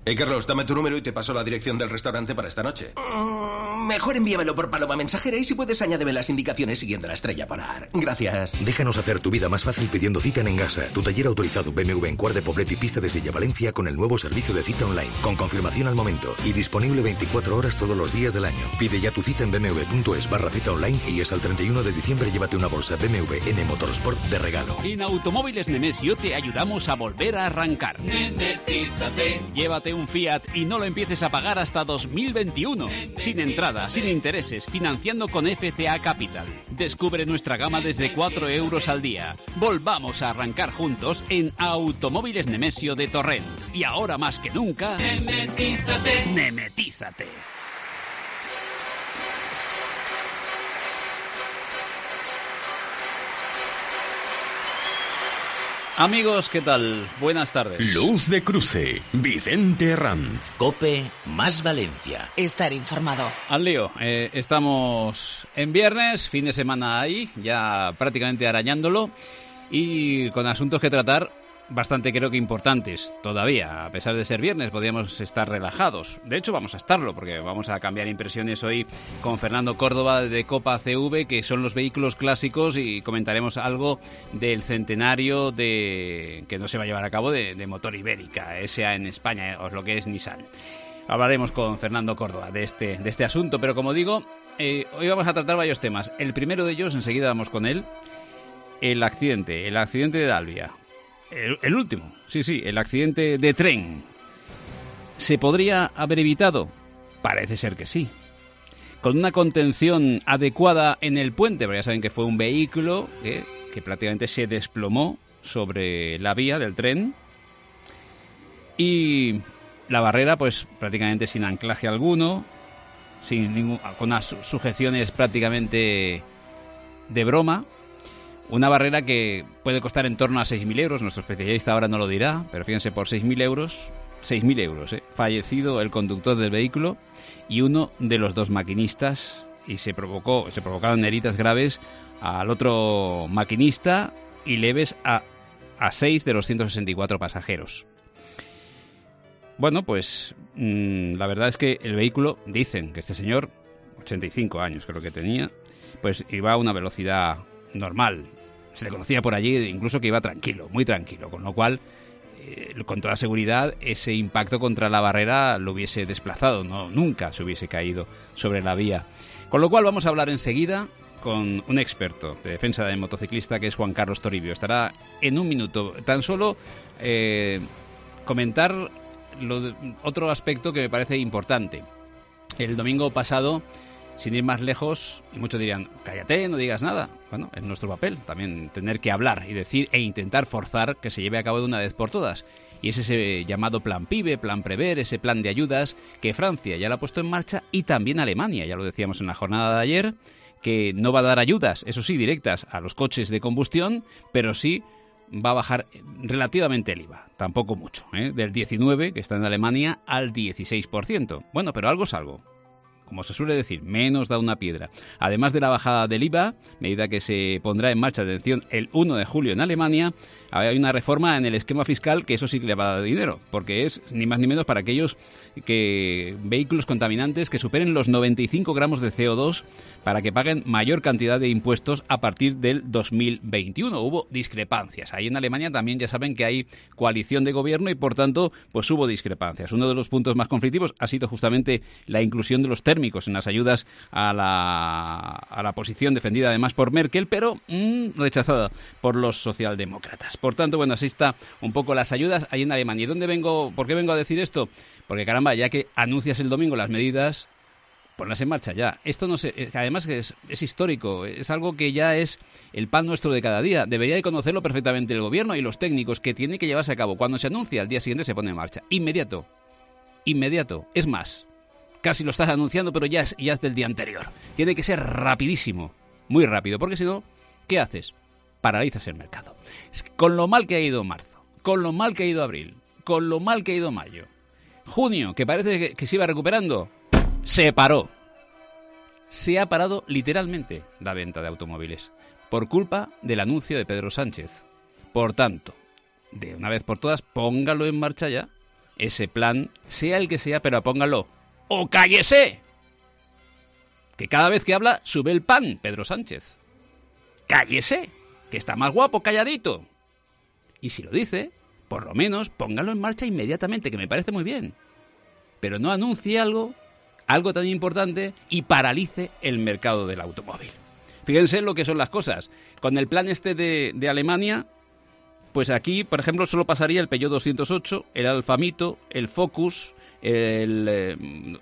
Carlos, dame tu número y te paso la dirección del restaurante para esta noche. Mejor envíamelo por paloma mensajera y si puedes añádeme las indicaciones siguiendo la estrella polar. Gracias. Déjanos hacer tu vida más fácil pidiendo cita en Engasa, tu taller autorizado BMW en Quart de Poblet y Pista de Sella, Valencia, con el nuevo servicio de cita online, con confirmación al momento y disponible 24 horas todos los días del año. Pide ya tu cita en bmw.es/cita online y hasta el 31 de diciembre llévate una bolsa BMW N Motorsport de regalo. En Automóviles Nemesio te ayudamos a volver a arrancar. Nemetízate. Llévate un Fiat y no lo empieces a pagar hasta 2021. Sin entrada, sin intereses, financiando con FCA Capital. Descubre nuestra gama desde 4 euros al día. Volvamos a arrancar juntos en Automóviles Nemesio de Torrent. Y ahora más que nunca, Nemetízate. Nemetízate. Amigos, ¿qué tal? Buenas tardes. Luz de Cruce, Vicente Herranz. COPE más Valencia. Estar informado. Al lío, estamos en viernes, fin de semana ahí, ya prácticamente arañándolo y con asuntos que tratar bastante creo que importantes todavía. A pesar de ser viernes podríamos estar relajados. De hecho vamos a estarlo porque vamos a cambiar impresiones hoy con Fernando Córdoba de Copa CV, que son los vehículos clásicos, y comentaremos algo del centenario que no se va a llevar a cabo de Motor Ibérica, SA en España, o lo que es Nissan. Hablaremos con Fernando Córdoba de este asunto, pero como digo, hoy vamos a tratar varios temas. El primero de ellos, enseguida vamos con él, el accidente de Dalvia. El último, sí, el accidente de tren. ¿Se podría haber evitado? Parece ser que sí. Con una contención adecuada en el puente, porque ya saben que fue un vehículo que prácticamente se desplomó sobre la vía del tren. Y la barrera, pues prácticamente sin anclaje alguno, con unas sujeciones prácticamente de broma. Una barrera que puede costar en torno a 6.000 euros, nuestro especialista ahora no lo dirá, pero fíjense, por 6.000 euros, fallecido el conductor del vehículo y uno de los dos maquinistas, y se provocaron heridas graves al otro maquinista y leves a 6 de los 164 pasajeros. Bueno, pues la verdad es que el vehículo, dicen que este señor, 85 años creo que tenía, pues iba a una velocidad normal. Se le conocía por allí incluso que iba tranquilo, muy tranquilo, con lo cual, con toda seguridad, ese impacto contra la barrera lo hubiese desplazado, nunca se hubiese caído sobre la vía. Con lo cual vamos a hablar enseguida con un experto de defensa del motociclista, que es Juan Carlos Toribio. Estará en un minuto. Tan solo comentar otro aspecto que me parece importante. El domingo pasado, sin ir más lejos, y muchos dirían, cállate, no digas nada. Bueno, es nuestro papel también tener que hablar y decir e intentar forzar que se lleve a cabo de una vez por todas. Y es ese llamado Plan PIBE, Plan Prever, ese plan de ayudas que Francia ya lo ha puesto en marcha, y también Alemania, ya lo decíamos en la jornada de ayer, que no va a dar ayudas, eso sí, directas a los coches de combustión, pero sí va a bajar relativamente el IVA, tampoco mucho, del 19%, que está en Alemania, al 16%. Bueno, pero algo es algo. Como se suele decir, menos da una piedra. Además de la bajada del IVA, medida que se pondrá en marcha, atención, el 1 de julio en Alemania, hay una reforma en el esquema fiscal que eso sí que le va a dar dinero, porque es ni más ni menos para aquellos vehículos contaminantes que superen los 95 gramos de CO2 para que paguen mayor cantidad de impuestos a partir del 2021. Hubo discrepancias. Ahí en Alemania también ya saben que hay coalición de gobierno y por tanto pues hubo discrepancias. Uno de los puntos más conflictivos ha sido justamente la inclusión de los térmicos en las ayudas a la posición defendida además por Merkel, pero rechazada por los socialdemócratas. Por tanto, bueno, así está un poco las ayudas ahí en Alemania. ¿Y por qué vengo a decir esto? Porque caramba, ya que anuncias el domingo las medidas, ponlas en marcha ya. Esto no sé, además es histórico, es algo que ya es el pan nuestro de cada día. Debería de conocerlo perfectamente el gobierno y los técnicos, que tiene que llevarse a cabo. Cuando se anuncia, al día siguiente se pone en marcha. Inmediato. Es más, casi lo estás anunciando, pero ya es del día anterior. Tiene que ser rapidísimo, muy rápido, porque si no, ¿qué haces? Paralizas el mercado. Con lo mal que ha ido marzo, con lo mal que ha ido abril, con lo mal que ha ido mayo, junio, que parece que se iba recuperando, se paró. Se ha parado literalmente la venta de automóviles por culpa del anuncio de Pedro Sánchez. Por tanto, de una vez por todas, póngalo en marcha ya. ese plan, sea el que sea, pero póngalo. ¡O cállese! Que cada vez que habla sube el pan, Pedro Sánchez. ¡Cállese! Que está más guapo calladito. Y si lo dice, por lo menos póngalo en marcha inmediatamente, que me parece muy bien. Pero no anuncie algo tan importante y paralice el mercado del automóvil. Fíjense lo que son las cosas. Con el plan este de Alemania, pues aquí, por ejemplo, solo pasaría el Peugeot 208, el Alfa Mito, el Focus, el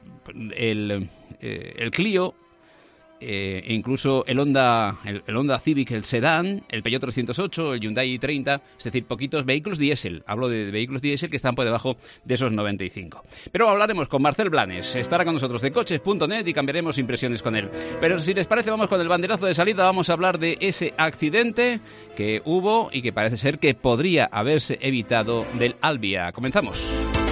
Clio, e incluso el Honda Civic, el sedán, el Peugeot 308, el Hyundai i30, es decir, poquitos vehículos diésel. Hablo de vehículos diésel que están por debajo de esos 95. Pero hablaremos con Marcel Blanes, estará con nosotros de coches.net y cambiaremos impresiones con él. Pero si les parece, vamos con el banderazo de salida, vamos a hablar de ese accidente que hubo y que parece ser que podría haberse evitado del Albia. Comenzamos.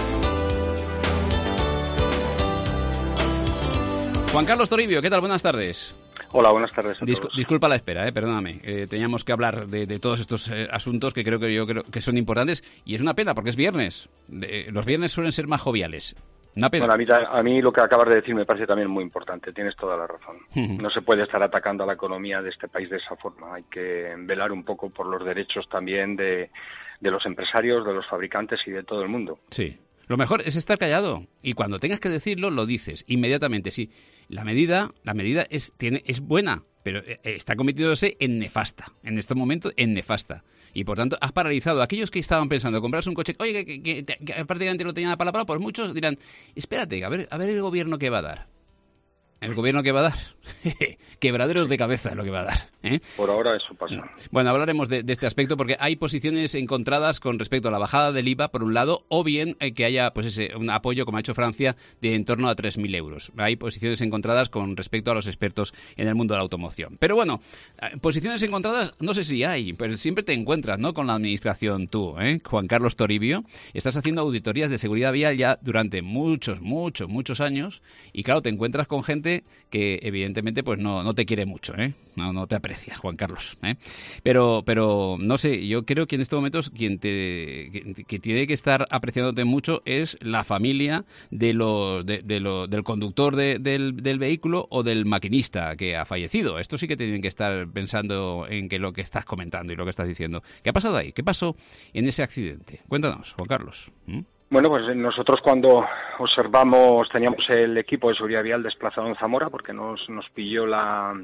Juan Carlos Toribio, ¿qué tal? Buenas tardes. Hola, buenas tardes a todos. Disculpa la espera, perdóname. Teníamos que hablar de todos estos asuntos que creo que son importantes y es una pena porque es viernes. Los viernes suelen ser más joviales. Una pena. Bueno, a mí lo que acabas de decir me parece también muy importante. Tienes toda la razón. No se puede estar atacando a la economía de este país de esa forma. Hay que velar un poco por los derechos también de los empresarios, de los fabricantes y de todo el mundo. Sí. Lo mejor es estar callado y cuando tengas que decirlo, lo dices inmediatamente. Sí, la medida es buena, pero está convirtiéndose en nefasta. En este momento, en nefasta. Y por tanto, has paralizado a aquellos que estaban pensando comprarse un coche, oye, que prácticamente lo tenían para la palabra, pues muchos dirán, espérate, a ver el gobierno que va a dar. ¿El gobierno que va a dar? Quebraderos de cabeza es lo que va a dar. Por ahora eso pasa. Bueno, hablaremos de este aspecto porque hay posiciones encontradas con respecto a la bajada del IVA, por un lado, o bien que haya un apoyo, como ha hecho Francia, de en torno a 3.000 euros. Hay posiciones encontradas con respecto a los expertos en el mundo de la automoción. Pero bueno, posiciones encontradas no sé si hay, pero siempre te encuentras, ¿no?, con la administración tú, Juan Carlos Toribio. Estás haciendo auditorías de seguridad vial ya durante muchos años y claro, te encuentras con gente que evidentemente pues no te quiere mucho, no te aprecia, Juan Carlos, pero no sé, yo creo que en estos momentos quien que tiene que estar apreciándote mucho es la familia del conductor del vehículo o del maquinista que ha fallecido. Esto sí que tienen que estar pensando en que lo que estás comentando y lo que estás diciendo. ¿Qué ha pasado ahí? ¿Qué pasó en ese accidente? Cuéntanos, Juan Carlos. Bueno, pues nosotros cuando observamos, teníamos el equipo de seguridad vial desplazado en Zamora porque nos pilló la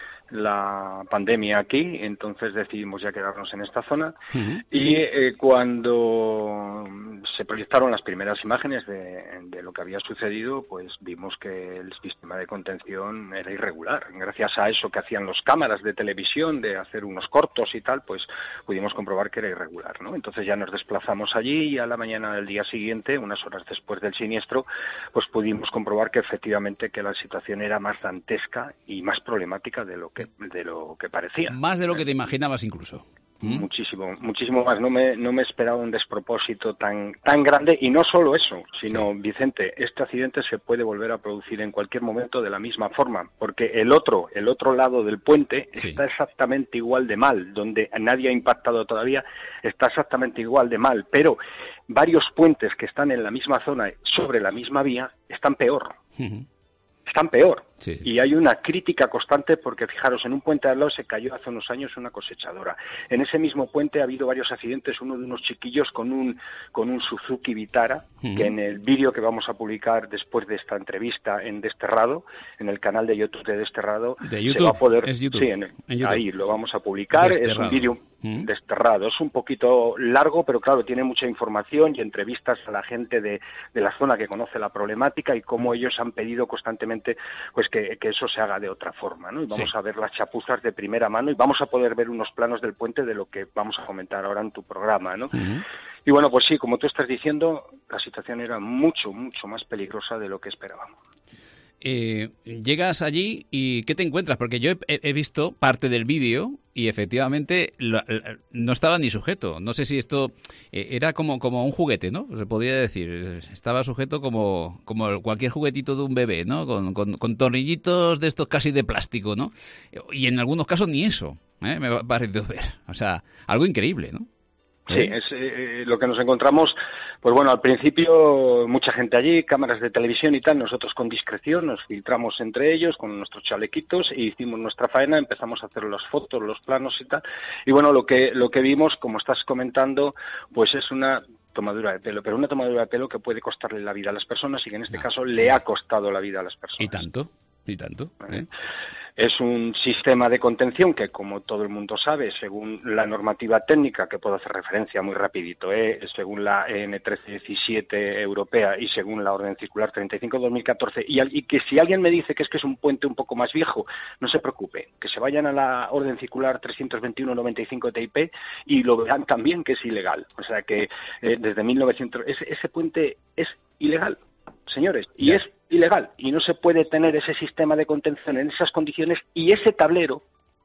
pandemia aquí, entonces decidimos ya quedarnos en esta zona. Y cuando se proyectaron las primeras imágenes de lo que había sucedido, pues vimos que el sistema de contención era irregular. Gracias a eso que hacían las cámaras de televisión, de hacer unos cortos y tal, pues pudimos comprobar que era irregular, ¿no? Entonces ya nos desplazamos allí y a la mañana del día siguiente, unas horas después del siniestro, pues pudimos comprobar que efectivamente que la situación era más dantesca y más problemática de lo que parecía. Más de lo que te imaginabas incluso. Muchísimo más. No me esperaba un despropósito tan grande y no solo eso, sino, sí. Vicente, este accidente se puede volver a producir en cualquier momento de la misma forma, porque el otro lado del puente está exactamente igual de mal, donde nadie ha impactado todavía, está exactamente igual de mal, pero varios puentes que están en la misma zona, sobre la misma vía, están peor. Están peor. Sí. Y hay una crítica constante porque, fijaros, en un puente al lado se cayó hace unos años una cosechadora. En ese mismo puente ha habido varios accidentes, uno de unos chiquillos con un Suzuki Vitara, que en el vídeo que vamos a publicar después de esta entrevista en Desterrado, en el canal de YouTube de Desterrado, ¿de YouTube? Se va a poder... ¿Es YouTube? Sí, en YouTube. Ahí lo vamos a publicar. Desterrado. Es un vídeo Desterrado. Es un poquito largo, pero claro, tiene mucha información y entrevistas a la gente de la zona que conoce la problemática y cómo ellos han pedido constantemente pues que eso se haga de otra forma, ¿no? Y vamos a ver las chapuzas de primera mano y vamos a poder ver unos planos del puente de lo que vamos a comentar ahora en tu programa, ¿no? Y bueno, pues sí, como tú estás diciendo, la situación era mucho más peligrosa de lo que esperábamos. Llegas allí y ¿qué te encuentras? Porque yo he visto parte del vídeo y efectivamente no estaba ni sujeto. No sé si esto era como un juguete, ¿no? Se podría decir. Estaba sujeto como cualquier juguetito de un bebé, ¿no? Con tornillitos de estos casi de plástico, ¿no? Y en algunos casos ni eso, me ha parecido ver. O sea, algo increíble, ¿no? Sí, es lo que nos encontramos. Pues bueno, al principio mucha gente allí, cámaras de televisión y tal, nosotros con discreción nos filtramos entre ellos con nuestros chalequitos e hicimos nuestra faena, empezamos a hacer las fotos, los planos y tal. Y bueno, lo que vimos, como estás comentando, pues es una tomadura de pelo, pero una tomadura de pelo que puede costarle la vida a las personas y que en este caso le ha costado la vida a las personas. Y tanto. Es un sistema de contención que, como todo el mundo sabe, según la normativa técnica, que puedo hacer referencia muy rapidito, según la EN 1317 europea y según la Orden Circular 35/2014, y que si alguien me dice que es un puente un poco más viejo, no se preocupe, que se vayan a la Orden Circular 321/95 TIP y lo verán también que es ilegal. O sea que desde 1900 ese puente es ilegal, señores, y es ilegal, y no se puede tener ese sistema de contención en esas condiciones, y ese tablero,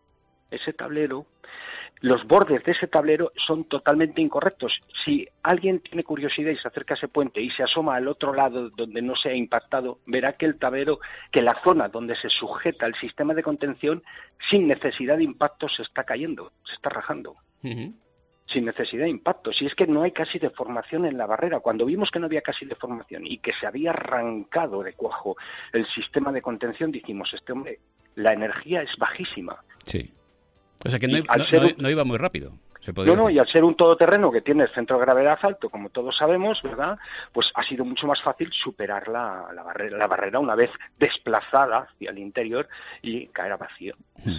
los bordes de ese tablero son totalmente incorrectos. Si alguien tiene curiosidad y se acerca a ese puente y se asoma al otro lado donde no se ha impactado, verá que el tablero, que la zona donde se sujeta el sistema de contención, sin necesidad de impacto se está cayendo, se está rajando. Sin necesidad de impacto, si es que no hay casi deformación en la barrera. Cuando vimos que no había casi deformación y que se había arrancado de cuajo el sistema de contención, dijimos, hombre, la energía es bajísima. Sí. O sea que no iba muy rápido. Y al ser un todoterreno que tiene el centro de gravedad alto, como todos sabemos, ¿verdad? Pues ha sido mucho más fácil superar la barrera una vez desplazada hacia el interior y caer a vacío.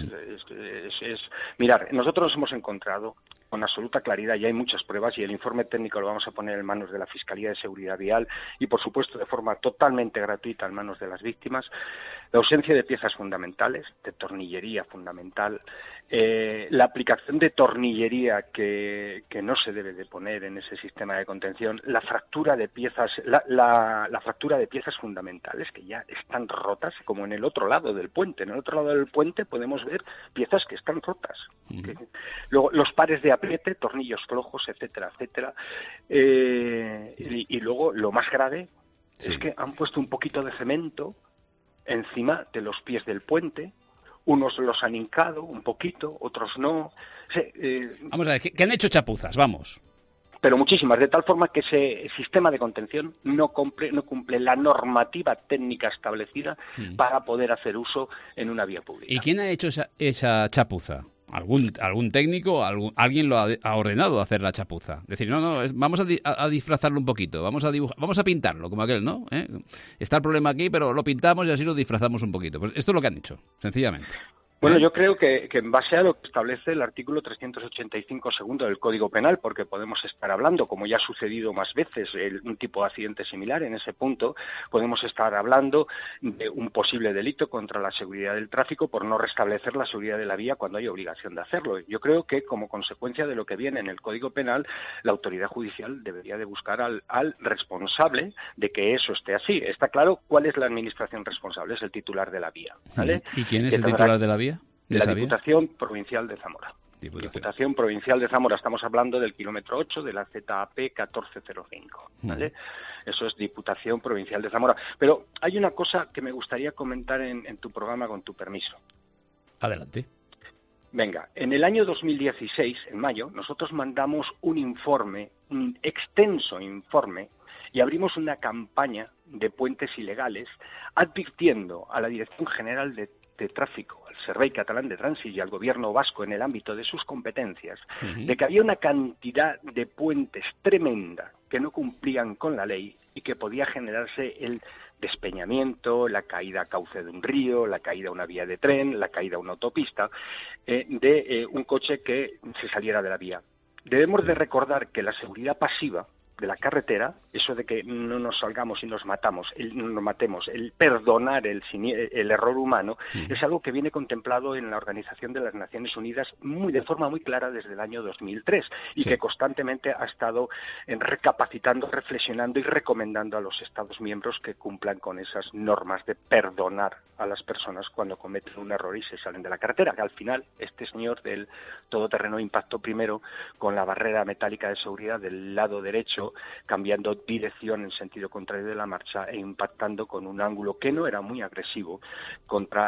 Mirad, nosotros nos hemos encontrado con absoluta claridad, y hay muchas pruebas, y el informe técnico lo vamos a poner en manos de la Fiscalía de Seguridad Vial y, por supuesto, de forma totalmente gratuita en manos de las víctimas, la ausencia de piezas fundamentales, de tornillería fundamental, la aplicación de tornillería que no se debe de poner en ese sistema de contención, la fractura de piezas, la fractura de piezas fundamentales que ya están rotas, como en el otro lado del puente. En el otro lado del puente podemos ver piezas que están rotas. Luego, los pares de apriete, tornillos flojos, etcétera, etcétera. Y luego, lo más grave es que han puesto un poquito de cemento encima de los pies del puente. Unos los han hincado un poquito, otros no. Vamos a ver, ¿qué han hecho chapuzas? Vamos. Pero muchísimas, de tal forma que ese sistema de contención no cumple la normativa técnica establecida para poder hacer uso en una vía pública. ¿Y quién ha hecho esa chapuza? ¿Algún técnico? ¿Alguien lo ha ordenado hacer la chapuza? Decir, vamos a disfrazarlo un poquito, vamos a pintarlo, como aquel, ¿no? Está el problema aquí, pero lo pintamos y así lo disfrazamos un poquito. Pues esto es lo que han hecho, sencillamente. Bueno, yo creo que en base a lo que establece el artículo 385 segundo del Código Penal, porque podemos estar hablando, como ya ha sucedido más veces, un tipo de accidente similar en ese punto, podemos estar hablando de un posible delito contra la seguridad del tráfico por no restablecer la seguridad de la vía cuando hay obligación de hacerlo. Yo creo que, como consecuencia de lo que viene en el Código Penal, la autoridad judicial debería de buscar al responsable de que eso esté así. Está claro cuál es la administración responsable, es el titular de la vía, ¿vale? ¿Y quién es el titular de la vía? La Diputación Provincial de Zamora. Diputación Provincial de Zamora. Estamos hablando del kilómetro 8 de la ZAP 1405, ¿vale? Eso es Diputación Provincial de Zamora. Pero hay una cosa que me gustaría comentar en tu programa, con tu permiso. Adelante. Venga, en el año 2016, en mayo, nosotros mandamos un informe, un extenso informe, y abrimos una campaña de puentes ilegales advirtiendo a la Dirección General de Tráfico, al Servei Catalán de Trànsit y al Gobierno vasco en el ámbito de sus competencias, de que había una cantidad de puentes tremenda que no cumplían con la ley y que podía generarse el despeñamiento, la caída a cauce de un río, la caída a una vía de tren, la caída a una autopista, de un coche que se saliera de la vía. Debemos de recordar que la seguridad pasiva de la carretera, eso de que no nos salgamos y nos matemos, el perdonar el error humano, es algo que viene contemplado en la Organización de las Naciones Unidas de forma muy clara desde el año 2003 y que constantemente ha estado recapacitando, reflexionando y recomendando a los Estados miembros que cumplan con esas normas de perdonar a las personas cuando cometen un error y se salen de la carretera, que al final este señor del todoterreno impactó primero con la barrera metálica de seguridad del lado derecho vehículo cambiando dirección en sentido contrario de la marcha e impactando con un ángulo que no era muy agresivo contra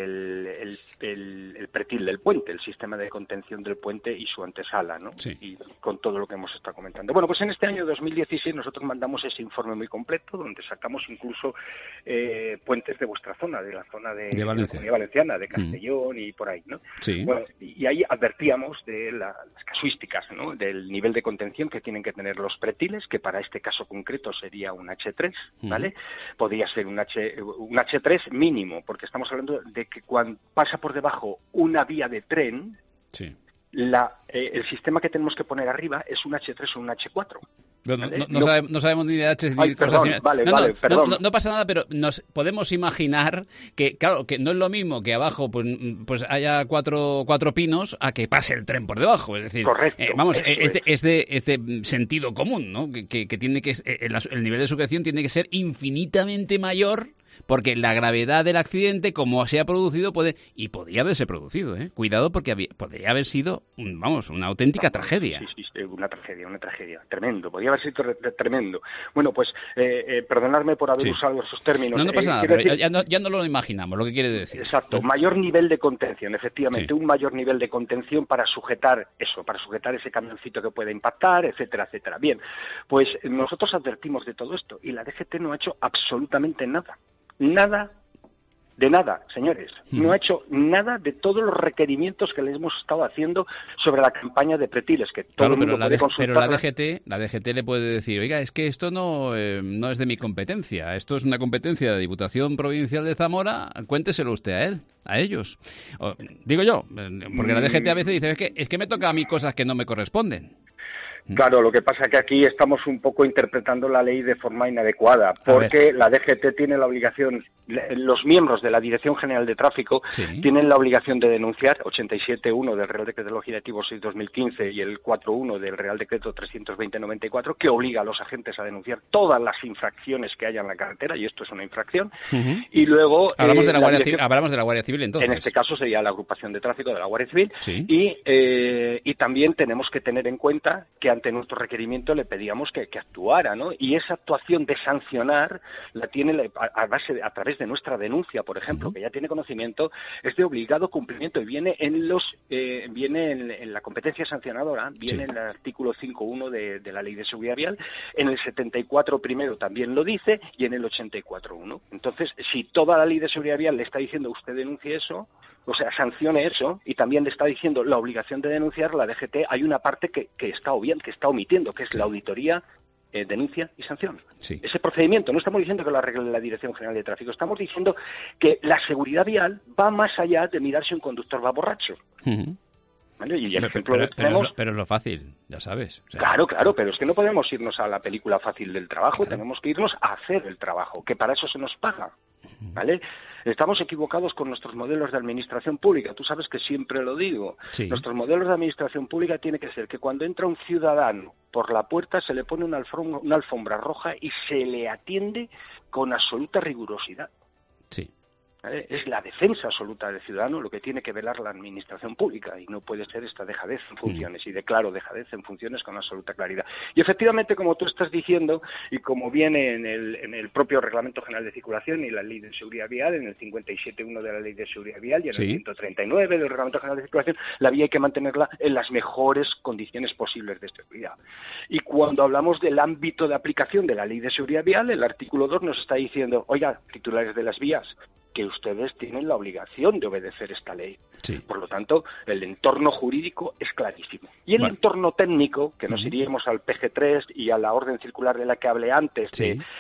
el pretil del puente, el sistema de contención del puente y su antesala, ¿no? Sí. Y con todo lo que hemos estado comentando. Bueno, pues en este año 2016 nosotros mandamos ese informe muy completo, donde sacamos incluso puentes de vuestra zona, de la zona de Valencia. La Comunidad Valenciana, de Castellón y por ahí, ¿no? Sí. Bueno, y ahí advertíamos de las casuísticas, ¿no? Del nivel de contención que tienen que tener los pretiles, que para este caso concreto sería un H3, ¿vale? Podría ser un H3 mínimo, porque estamos hablando de que cuando pasa por debajo una vía de tren, sí, el sistema que tenemos que poner arriba es un H3 o un H4. ¿Vale? No sabemos ni de H ni cosas así. Perdón. No pasa nada, pero nos podemos imaginar que, claro, que no es lo mismo que abajo pues haya cuatro pinos a que pase el tren por debajo. Es decir, correcto, es de sentido común, ¿no? Que tiene que el nivel de sujeción tiene que ser infinitamente mayor, porque la gravedad del accidente, como se ha producido, podría haberse producido, ¿eh? Cuidado, porque podría haber sido, una auténtica tragedia. Sí, una tragedia. Tremendo, podría haber sido tremendo. Bueno, pues, perdonadme por haber usado esos términos. No pasa nada, pero ya no lo imaginamos, lo que quiere decir. Exacto, mayor nivel de contención, efectivamente, un mayor nivel de contención para sujetar ese camioncito que puede impactar, etcétera, etcétera. Bien, pues nosotros advertimos de todo esto y la DGT no ha hecho absolutamente nada. Nada de nada, señores. No ha hecho nada de todos los requerimientos que le hemos estado haciendo sobre la campaña de pretiles, que todo el mundo puede consultar. Pero la DGT le puede decir, oiga, es que esto no es de mi competencia, esto es una competencia de Diputación Provincial de Zamora, cuénteselo usted a ellos. Digo yo, porque la DGT a veces dice, es que me toca a mí cosas que no me corresponden. Claro, lo que pasa es que aquí estamos un poco interpretando la ley de forma inadecuada, porque la DGT tiene la obligación, los miembros de la Dirección General de Tráfico tienen la obligación de denunciar 87.1 del Real Decreto Legislativo 6/2015 y el 4.1 del Real Decreto 320/94, que obliga a los agentes a denunciar todas las infracciones que haya en la carretera, y esto es una infracción, y luego... Hablamos de la Guardia Civil, entonces. En este caso sería la agrupación de tráfico de la Guardia Civil, y también tenemos que tener en cuenta que ante nuestro requerimiento le pedíamos que actuara, ¿no? Y esa actuación de sancionar la tiene a través de nuestra denuncia, por ejemplo, que ya tiene conocimiento, es de obligado cumplimiento y viene en la competencia sancionadora, viene en el artículo 5.1 de la Ley de Seguridad Vial, en el 74 primero también lo dice y en el 84.1. Entonces, si toda la Ley de Seguridad Vial le está diciendo usted denuncie eso, o sea, sancione eso, y también le está diciendo la obligación de denunciar, la DGT, hay una parte que está omitiendo, que es la auditoría, denuncia y sanción. Sí. Ese procedimiento, no estamos diciendo que lo arregle la Dirección General de Tráfico, estamos diciendo que la seguridad vial va más allá de mirar si un conductor va borracho. ¿Vale? Y el ejemplo pero es lo fácil, ya sabes. O sea, claro, pero es que no podemos irnos a la película fácil del trabajo, tenemos que irnos a hacer el trabajo, que para eso se nos paga. ¿Vale? Estamos equivocados con nuestros modelos de administración pública. Tú sabes que siempre lo digo. Nuestros modelos de administración pública tiene que ser que cuando entra un ciudadano por la puerta se le pone una alfombra roja y se le atiende con absoluta rigurosidad. Sí. ¿Vale? Es la defensa absoluta del ciudadano lo que tiene que velar la administración pública y no puede ser esta dejadez en funciones. Y declaro dejadez en funciones con absoluta claridad. Y efectivamente, como tú estás diciendo y como viene en el propio Reglamento General de Circulación y la Ley de Seguridad Vial, en el 57.1 de la Ley de Seguridad Vial y en el 139 del Reglamento General de Circulación, la vía hay que mantenerla en las mejores condiciones posibles de seguridad. Y cuando hablamos del ámbito de aplicación de la Ley de Seguridad Vial, el artículo 2 nos está diciendo, oiga, titulares de las vías, que ustedes tienen la obligación de obedecer esta ley. Por lo tanto, el entorno jurídico es clarísimo. Y el entorno técnico, que nos iríamos al PG3 y a la orden circular de la que hablé antes,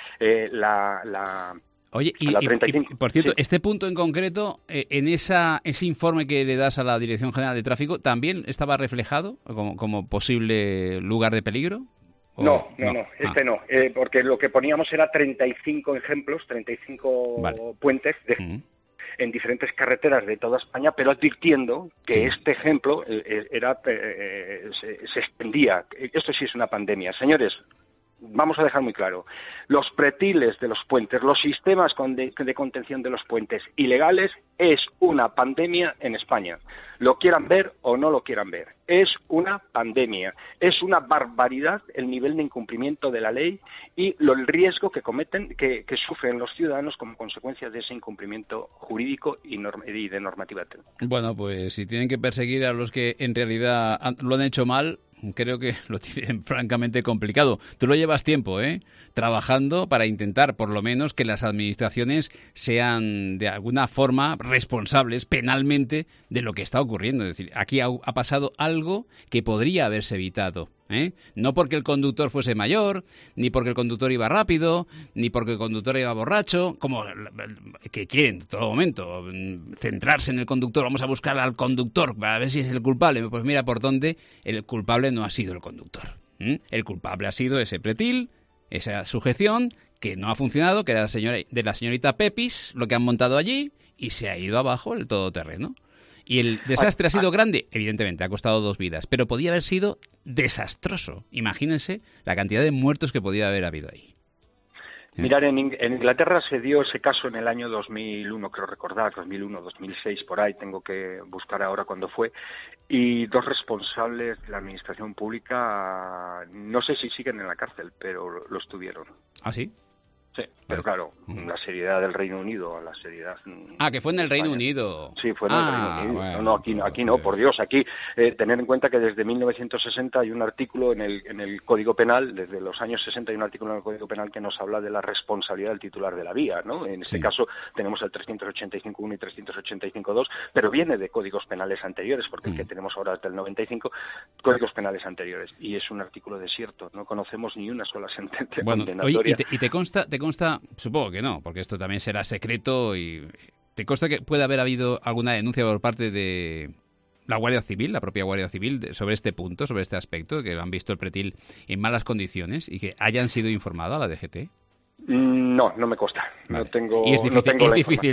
Oye, y por cierto, este punto en concreto, en ese informe que le das a la Dirección General de Tráfico, ¿también estaba reflejado como posible lugar de peligro? No, porque lo que poníamos era 35 ejemplos, 35 puentes en diferentes carreteras de toda España, pero advirtiendo que este ejemplo se extendía. Esto sí es una pandemia. Señores, vamos a dejar muy claro, los pretiles de los puentes, los sistemas de contención de los puentes ilegales es una pandemia en España. Lo quieran ver o no lo quieran ver. Es una pandemia. Es una barbaridad el nivel de incumplimiento de la ley y el riesgo que cometen, que sufren los ciudadanos como consecuencia de ese incumplimiento jurídico y de normativa técnica. Bueno, pues si tienen que perseguir a los que en realidad lo han hecho mal, creo que lo tienen francamente complicado. Tú lo llevas tiempo, trabajando para intentar, por lo menos, que las administraciones sean de alguna forma responsables penalmente de lo que está ocurriendo. Es decir, aquí ha pasado algo que podría haberse evitado. No porque el conductor fuese mayor, ni porque el conductor iba rápido, ni porque el conductor iba borracho, como que quieren en todo momento centrarse en el conductor, vamos a buscar al conductor para ver si es el culpable. Pues mira por dónde el culpable no ha sido el conductor. El culpable ha sido ese pretil, esa sujeción que no ha funcionado, que era de la señorita Pepis, lo que han montado allí, y se ha ido abajo el todoterreno. Y el desastre ha sido grande, evidentemente, ha costado 2 vidas, pero podía haber sido desastroso. Imagínense la cantidad de muertos que podía haber habido ahí. Mirar, en Inglaterra se dio ese caso en el año 2001, creo recordar, 2001, 2006, por ahí, tengo que buscar ahora cuándo fue, y 2 responsables de la administración pública, no sé si siguen en la cárcel, pero lo estuvieron. ¿Ah, sí? Sí, pero claro, la seriedad del Reino Unido, la seriedad... que fue en el Reino Unido. Sí, fue en el Reino Unido. Bueno, no, aquí no, por Dios. Aquí, tener en cuenta que desde 1960 hay un artículo en el Código Penal, desde los años 60 hay un artículo en el Código Penal que nos habla de la responsabilidad del titular de la vía, ¿no? En este caso tenemos el 385.1 y 385.2, pero viene de códigos penales anteriores, porque el que tenemos ahora es del 95, códigos penales anteriores, y es un artículo desierto. No conocemos ni una sola sentencia condenatoria. Oye, ¿y te consta, supongo que no, porque esto también será secreto, y te consta que puede haber habido alguna denuncia por parte de la Guardia Civil, la propia Guardia Civil, sobre este punto, sobre este aspecto, que han visto el pretil en malas condiciones y que hayan sido informados a la DGT? No me consta. Vale. No tengo. Y es difícil, no tengo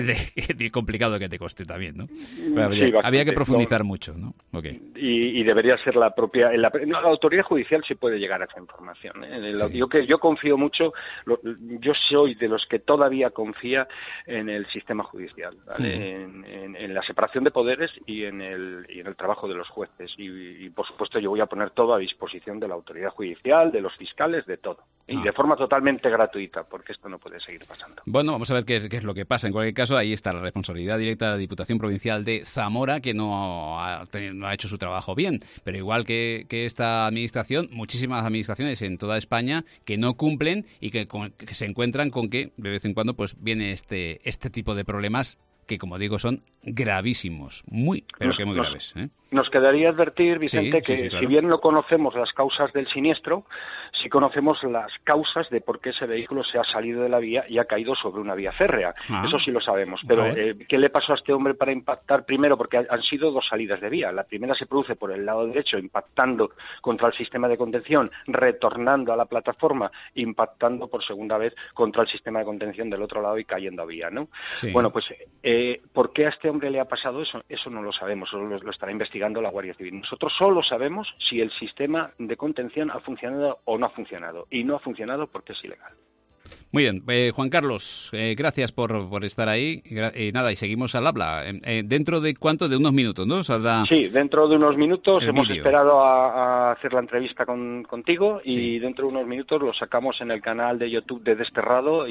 y complicado que te coste también, ¿no? Sí, había que profundizar mucho, ¿no? Okay. Y debería ser la propia... la autoridad judicial sí puede llegar a esa información. Sí. Yo confío mucho, yo soy de los que todavía confía en el sistema judicial, ¿vale? En la separación de poderes y en el trabajo de los jueces. Y por supuesto yo voy a poner todo a disposición de la autoridad judicial, de los fiscales, de todo. Y de forma totalmente gratuita, porque esto no puede seguir pasando. Bueno, vamos a ver qué es lo que pasa. En cualquier caso, ahí está la responsabilidad directa de la Diputación Provincial de Zamora, que no ha hecho su trabajo bien. Pero igual que esta administración, muchísimas administraciones en toda España que no cumplen y que se encuentran con que de vez en cuando pues viene este tipo de problemas que, como digo, son gravísimos, muy graves. Nos quedaría advertir, Vicente, que claro. Si bien no conocemos las causas del siniestro, sí conocemos las causas de por qué ese vehículo se ha salido de la vía y ha caído sobre una vía férrea. Eso sí lo sabemos. Pero ¿qué le pasó a este hombre para impactar? Primero, porque han sido 2 salidas de vía. La primera se produce por el lado derecho, impactando contra el sistema de contención, retornando a la plataforma, impactando por segunda vez contra el sistema de contención del otro lado y cayendo a vía, ¿no? Sí. Bueno, pues ¿por qué a este hombre le ha pasado eso? Eso no lo sabemos, solo lo estará investigando la Guardia Civil. Nosotros solo sabemos si el sistema de contención ha funcionado o no ha funcionado. Y no ha funcionado porque es ilegal. Muy bien. Juan Carlos, gracias por estar ahí. Y seguimos al habla. ¿Dentro de cuánto? De unos minutos, ¿no? Sí, dentro de unos minutos hemos esperado a hacer la entrevista contigo y dentro de unos minutos lo sacamos en el canal de YouTube de Desterrado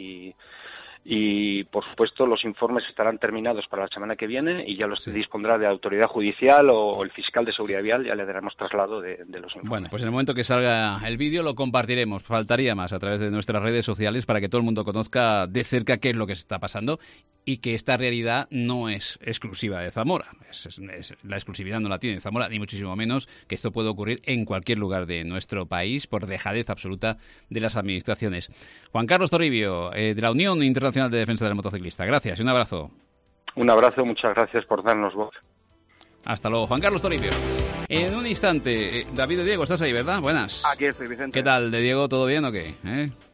y por supuesto los informes estarán terminados para la semana que viene y ya los dispondrá de autoridad judicial o el fiscal de seguridad vial, ya le daremos traslado de los informes. Bueno, pues en el momento que salga el vídeo lo compartiremos, faltaría más, a través de nuestras redes sociales para que todo el mundo conozca de cerca qué es lo que se está pasando y que esta realidad no es exclusiva de Zamora. La exclusividad no la tiene Zamora, ni muchísimo menos que esto puede ocurrir en cualquier lugar de nuestro país por dejadez absoluta de las administraciones. Juan Carlos Toribio, de la Unión Internacional de Defensa del Motociclista. Gracias y un abrazo. Un abrazo, muchas gracias por darnos voz. Hasta luego, Juan Carlos Toribio. En un instante, David de Diego, estás ahí, ¿verdad? Buenas. Aquí estoy, Vicente. ¿Qué tal, de Diego? ¿Todo bien o qué?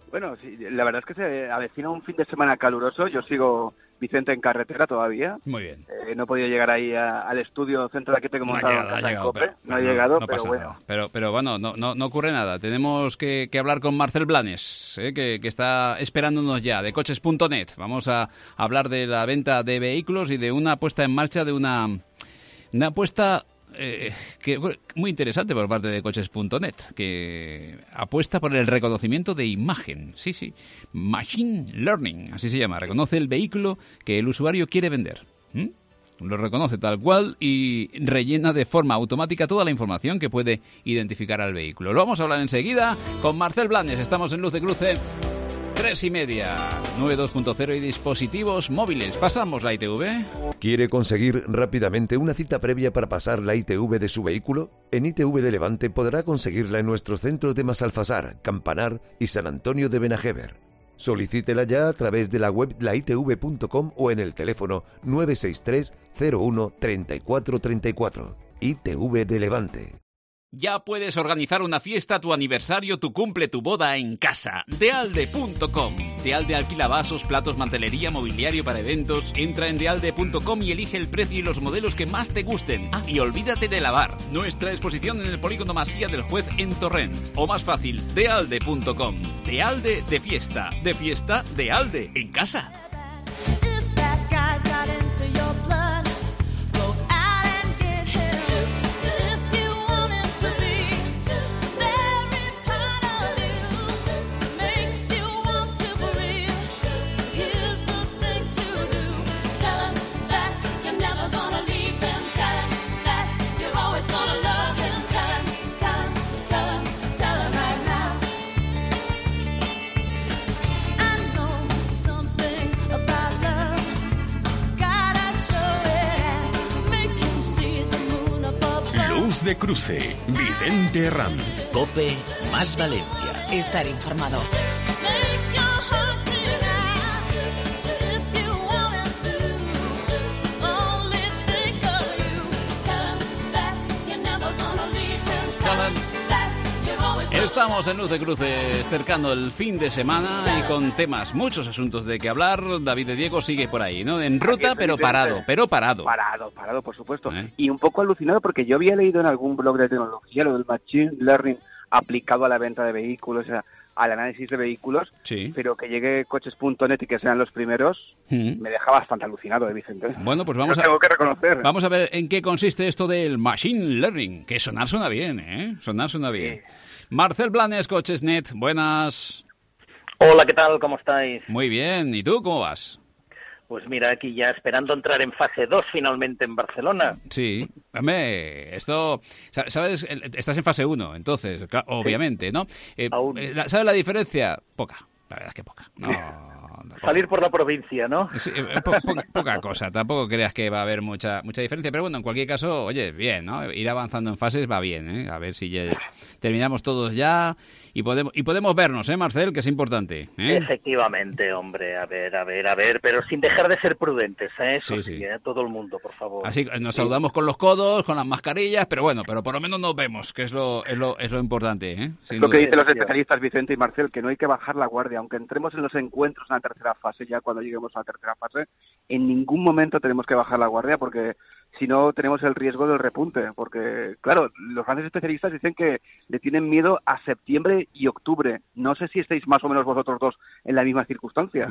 Bueno, sí, la verdad es que se avecina un fin de semana caluroso. Yo sigo, Vicente, en carretera todavía. Muy bien. No he podido llegar ahí al estudio centro de aquí que he montado en casa de COPE. No he llegado, pero bueno. Pero bueno, no ocurre nada. Tenemos que hablar con Marcel Blanes, que está esperándonos ya, de coches.net. Vamos a hablar de la venta de vehículos y de una puesta en marcha de una apuesta muy interesante por parte de coches.net, que apuesta por el reconocimiento de imagen. Sí, Machine Learning, así se llama. Reconoce el vehículo que el usuario quiere vender. Lo reconoce tal cual y rellena de forma automática toda la información que puede identificar al vehículo. Lo vamos a hablar enseguida con Marcel Blanes. Estamos en Luz de Cruce 3:30, 9.2.0 y dispositivos móviles. ¿Pasamos la ITV? ¿Quiere conseguir rápidamente una cita previa para pasar la ITV de su vehículo? En ITV de Levante podrá conseguirla en nuestros centros de Masalfasar, Campanar y San Antonio de Benajever. Solicítela ya a través de la web laitv.com o en el teléfono 963 01 34 34. ITV de Levante. Ya puedes organizar una fiesta, tu aniversario, tu cumple, tu boda en casa. Dealde.com. Dealde alquila vasos, platos, mantelería, mobiliario para eventos. Entra en dealde.com y elige el precio y los modelos que más te gusten. Ah, y olvídate de lavar. Nuestra exposición en el Polígono Masía del Juez en Torrent. O más fácil, dealde.com. Dealde de fiesta, Dealde en casa. De Cruce, Vicente Ranz. COPE más Valencia. Estar informado. Estamos en Luz de Cruce, cercando el fin de semana y con temas, muchos asuntos de que hablar. David de Diego sigue por ahí, ¿no? En ruta, pero parado. Parado, por supuesto. Y un poco alucinado porque yo había leído en algún blog de tecnología lo del Machine Learning aplicado a la venta de vehículos, al análisis de vehículos, sí. Pero que llegue coches.net y que sean los primeros, me deja bastante alucinado, Vicente. Bueno, pues tengo que reconocer. Vamos a ver en qué consiste esto del Machine Learning, que suena bien, ¿eh? Suena bien. Sí. Marcel Blanes, Coches.net, buenas. Hola, ¿qué tal? ¿Cómo estáis? Muy bien, ¿y tú cómo vas? Pues mira, aquí ya esperando entrar en fase 2 finalmente en Barcelona. Sí, hombre, esto, ¿sabes? Estás en fase 1, entonces, claro, obviamente, ¿no? ¿Sabes la diferencia? Poca, la verdad es que poca. No. Salir por la provincia, ¿no? Sí, poca cosa, tampoco creas que va a haber mucha diferencia, pero bueno, en cualquier caso, oye, bien, ¿no? Ir avanzando en fases va bien, ¿eh? A ver si ya terminamos todos ya y podemos vernos, Marcel, que es importante, ¿eh? Efectivamente, hombre, a ver, pero sin dejar de ser prudentes, ¿eh? Eso sí, todo el mundo, por favor. Así nos saludamos con los codos, con las mascarillas, pero por lo menos nos vemos, que es lo importante, ¿eh? Es lo que dicen los especialistas, Vicente y Marcel, que no hay que bajar la guardia, aunque entremos en los encuentros en la tercera fase, ya cuando lleguemos a la tercera fase, en ningún momento tenemos que bajar la guardia, porque si no tenemos el riesgo del repunte, porque, claro, los grandes especialistas dicen que le tienen miedo a septiembre y octubre. No sé si estáis más o menos vosotros dos en la misma circunstancia.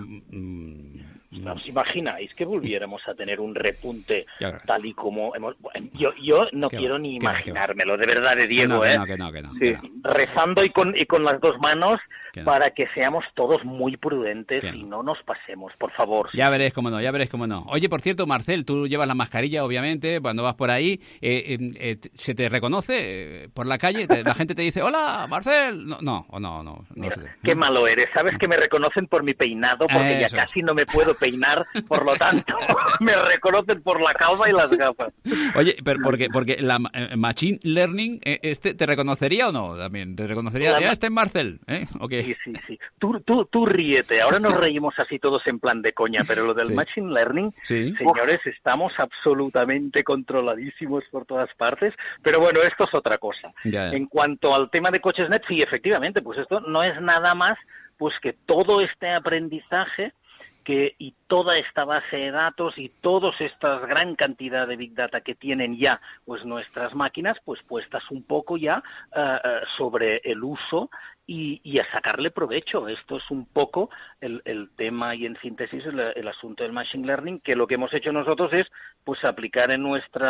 ¿No os imagináis que volviéramos a tener un repunte tal y como hemos... Yo no quiero ni imaginármelo, de verdad, de Diego, que no. Sí, rezando y con las dos manos para que seamos todos muy prudentes y no nos pasemos, por favor. Ya veréis cómo no. Oye, por cierto, Marcel, tú llevas la mascarilla, obviamente, cuando vas por ahí, ¿se te reconoce por la calle? ¿La gente te dice, hola, Marcel? No. Mira, qué malo eres. Sabes que me reconocen por mi peinado, porque ya casi no me puedo peinar, por lo tanto, me reconocen por la calva y las gafas. Oye, pero porque la Machine Learning, ¿te reconocería o no? También, ¿te reconocería? ¿Ya está en Marcel? Okay. Sí. Tú ríete. Ahora nos reímos así todos en plan de coña, pero lo del Machine Learning, señores, estamos absolutamente controladísimos por todas partes, pero bueno, esto es otra cosa. Ya. En cuanto al tema de Coches.net, sí, efectivamente, pues esto no es nada más pues que todo este aprendizaje y toda esta base de datos y toda esta gran cantidad de Big Data que tienen ya pues nuestras máquinas, pues puestas un poco ya sobre el uso y a sacarle provecho. Esto es un poco el tema y en síntesis el asunto del Machine Learning, que lo que hemos hecho nosotros es pues aplicar en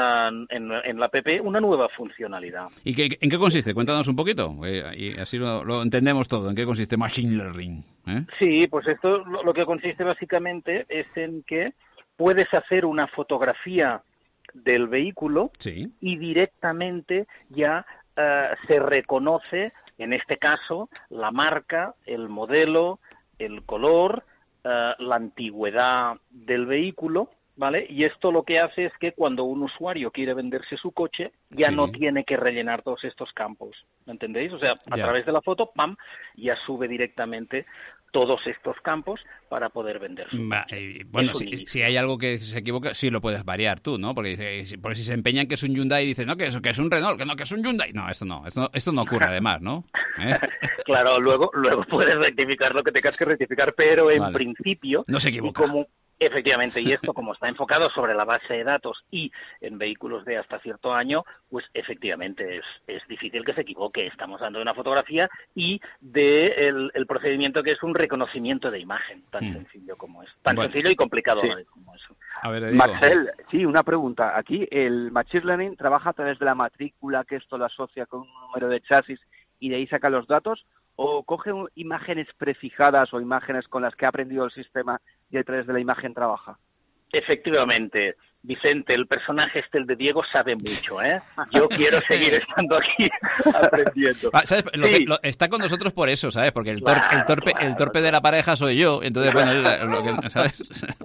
la app una nueva funcionalidad. ¿Y en qué consiste? Cuéntanos un poquito, y así lo entendemos todo. ¿En qué consiste Machine Learning? Sí, pues esto lo que consiste básicamente es en que puedes hacer una fotografía del vehículo y directamente ya se reconoce, en este caso, la marca, el modelo, el color, la antigüedad del vehículo, ¿vale? Y esto lo que hace es que cuando un usuario quiere venderse su coche, ya no tiene que rellenar todos estos campos, ¿me entendéis? O sea, a través de la foto, ¡pam!, ya sube directamente todos estos campos para poder vender su coche. Bueno, si hay algo que se equivoca, sí lo puedes variar tú, ¿no? Porque si se empeñan que es un Hyundai y dicen, no, que es un Renault, que es un Hyundai. No, esto no ocurre además, ¿no? Claro, luego puedes rectificar lo que tengas que rectificar, pero en principio... No se equivoca. Efectivamente, y esto como está enfocado sobre la base de datos y en vehículos de hasta cierto año, pues efectivamente es difícil que se equivoque. Estamos dando una fotografía y de el procedimiento que es un reconocimiento de imagen, tan sencillo como es. Tan sencillo y complicado a la vez como eso. A ver, Marcel, sí, una pregunta. Aquí el Machine Learning trabaja a través de la matrícula, que esto lo asocia con un número de chasis y de ahí saca los datos, o coge imágenes prefijadas o imágenes con las que ha aprendido el sistema y a través de la imagen trabaja. Efectivamente, Vicente, el personaje el de Diego sabe mucho, ¿eh? Yo quiero seguir estando aquí aprendiendo. ¿Sabes? Está con nosotros por eso, ¿sabes? Porque el torpe de la pareja soy yo, entonces, ¿sabes?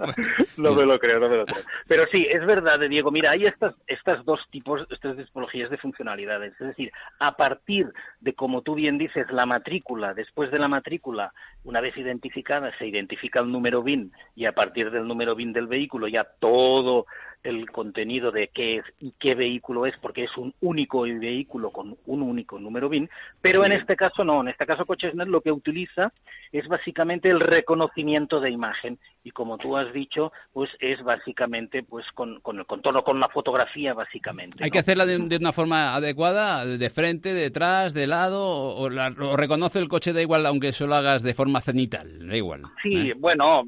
No me lo creo. Pero sí, es verdad, Diego. Mira, hay estas tipologías de funcionalidades. Es decir, a partir de, como tú bien dices, la matrícula, después de la matrícula, una vez identificada, se identifica el número VIN y a partir del número VIN del vehículo ya todo el contenido de qué es y qué vehículo es, porque es un único vehículo con un único número VIN, pero en este caso no, en este caso Cochesnet lo que utiliza es básicamente el reconocimiento de imagen y como tú has dicho, pues es básicamente pues con el contorno, con la fotografía básicamente. ¿Hay que hacerla de una forma adecuada, de frente, detrás, de lado, o reconoce el coche, da igual aunque solo hagas de forma cenital, da igual? Sí, bueno,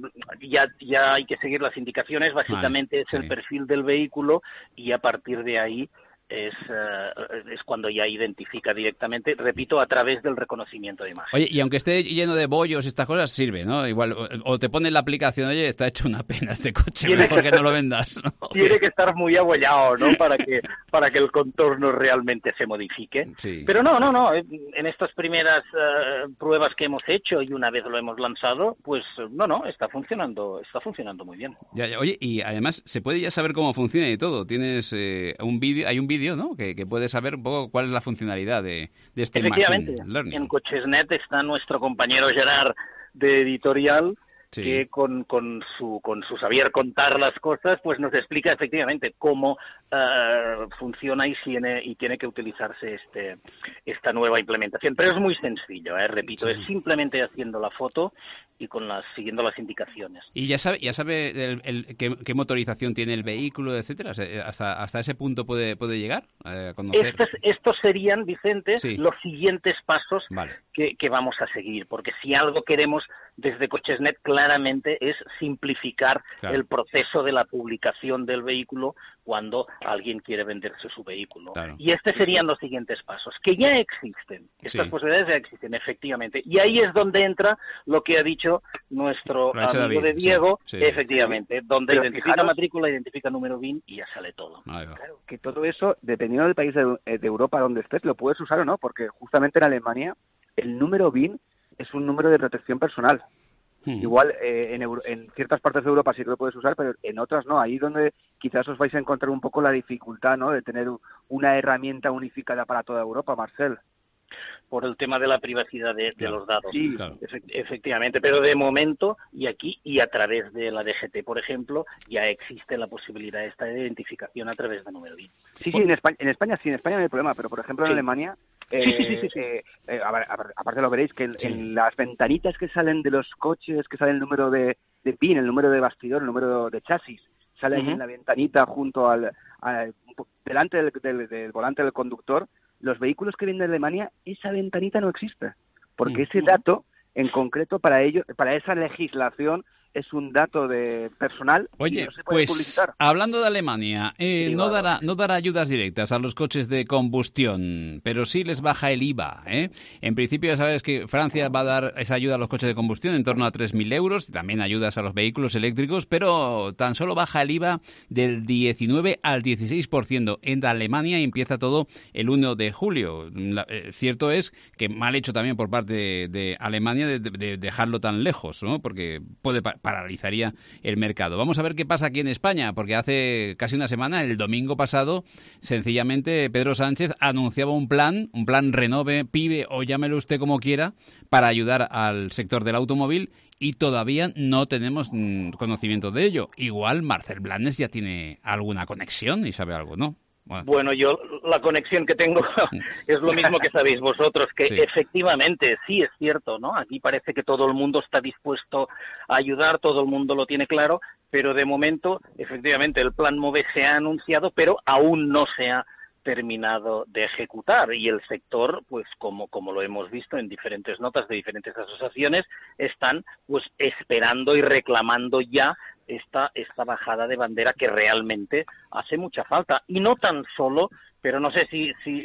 ya hay que seguir las indicaciones, básicamente es el perfil del vehículo y a partir de ahí es cuando ya identifica directamente, repito, a través del reconocimiento de imagen. Oye, y aunque esté lleno de bollos y estas cosas, sirve, ¿no? Igual, o te pone en la aplicación, oye, está hecho una pena este coche, mejor que no lo vendas, ¿no? Tiene que estar muy abollado, ¿no? Para que el contorno realmente se modifique. Sí. Pero no, en estas primeras pruebas que hemos hecho y una vez lo hemos lanzado, pues no, está funcionando muy bien. Ya, oye, y además se puede ya saber cómo funciona y todo. Tienes hay un vídeo, ¿no? Que puede saber un poco cuál es la funcionalidad de este Machine Learning. En Cochesnet está nuestro compañero Gerard de editorial, que con su saber contar las cosas, pues nos explica efectivamente cómo funciona y tiene que utilizarse esta nueva implementación. Pero es muy sencillo, repito, es simplemente haciendo la foto y siguiendo las indicaciones. ¿Y ya sabe qué motorización tiene el vehículo, etcétera? ¿Hasta ese punto puede llegar a conocer? Estos serían, Vicente, los siguientes pasos que vamos a seguir, porque si algo queremos desde Cochesnet claramente es simplificar el proceso de la publicación del vehículo cuando alguien quiere venderse su vehículo. Claro. Y serían los siguientes pasos, que ya existen. Estas posibilidades ya existen, efectivamente. Y ahí es donde entra lo que ha dicho nuestro amigo de Diego, efectivamente, donde identifica matrícula, identifica número VIN y ya sale todo. Claro, que todo eso, dependiendo del país de Europa donde estés, lo puedes usar o no, porque justamente en Alemania el número VIN es un número de protección personal. Igual en ciertas partes de Europa sí que lo puedes usar, pero en otras no. Ahí donde quizás os vais a encontrar un poco la dificultad, ¿no?, de tener una herramienta unificada para toda Europa, Marcel. Por el tema de la privacidad de los datos. Sí, efectivamente, pero de momento, y aquí, y a través de la DGT, por ejemplo, ya existe la posibilidad de identificación a través de número VIN. Sí, en España no hay problema, pero por ejemplo en Alemania Aparte lo veréis, que en las ventanitas que salen de los coches, que sale el número de PIN, el número de bastidor, el número de chasis, sale ahí en la ventanita junto delante del volante del conductor. Los vehículos que vienen de Alemania, esa ventanita no existe, porque ese dato en concreto para esa legislación es un dato de personal. Oye, y no se puede publicitar. Hablando de Alemania, no dará ayudas directas a los coches de combustión, pero sí les baja el IVA. En principio ya sabes que Francia va a dar esa ayuda a los coches de combustión en torno a 3.000 euros, también ayudas a los vehículos eléctricos, pero tan solo baja el IVA del 19 al 16% en Alemania y empieza todo el 1 de julio. Cierto es que mal hecho también por parte de Alemania de dejarlo tan lejos, ¿no? Porque paralizaría el mercado. Vamos a ver qué pasa aquí en España, porque hace casi una semana, el domingo pasado, sencillamente Pedro Sánchez anunciaba un plan Renove, PIBE o llámelo usted como quiera, para ayudar al sector del automóvil y todavía no tenemos conocimiento de ello. Igual Marcel Blanes ya tiene alguna conexión y sabe algo, ¿no? Bueno, yo la conexión que tengo es lo mismo que sabéis vosotros, que efectivamente sí es cierto, ¿no? Aquí parece que todo el mundo está dispuesto a ayudar, todo el mundo lo tiene claro, pero de momento, efectivamente, el plan MOVE se ha anunciado, pero aún no se ha terminado de ejecutar y el sector, pues como lo hemos visto en diferentes notas de diferentes asociaciones, están pues esperando y reclamando ya esta bajada de bandera que realmente hace mucha falta. Y no tan solo, pero no sé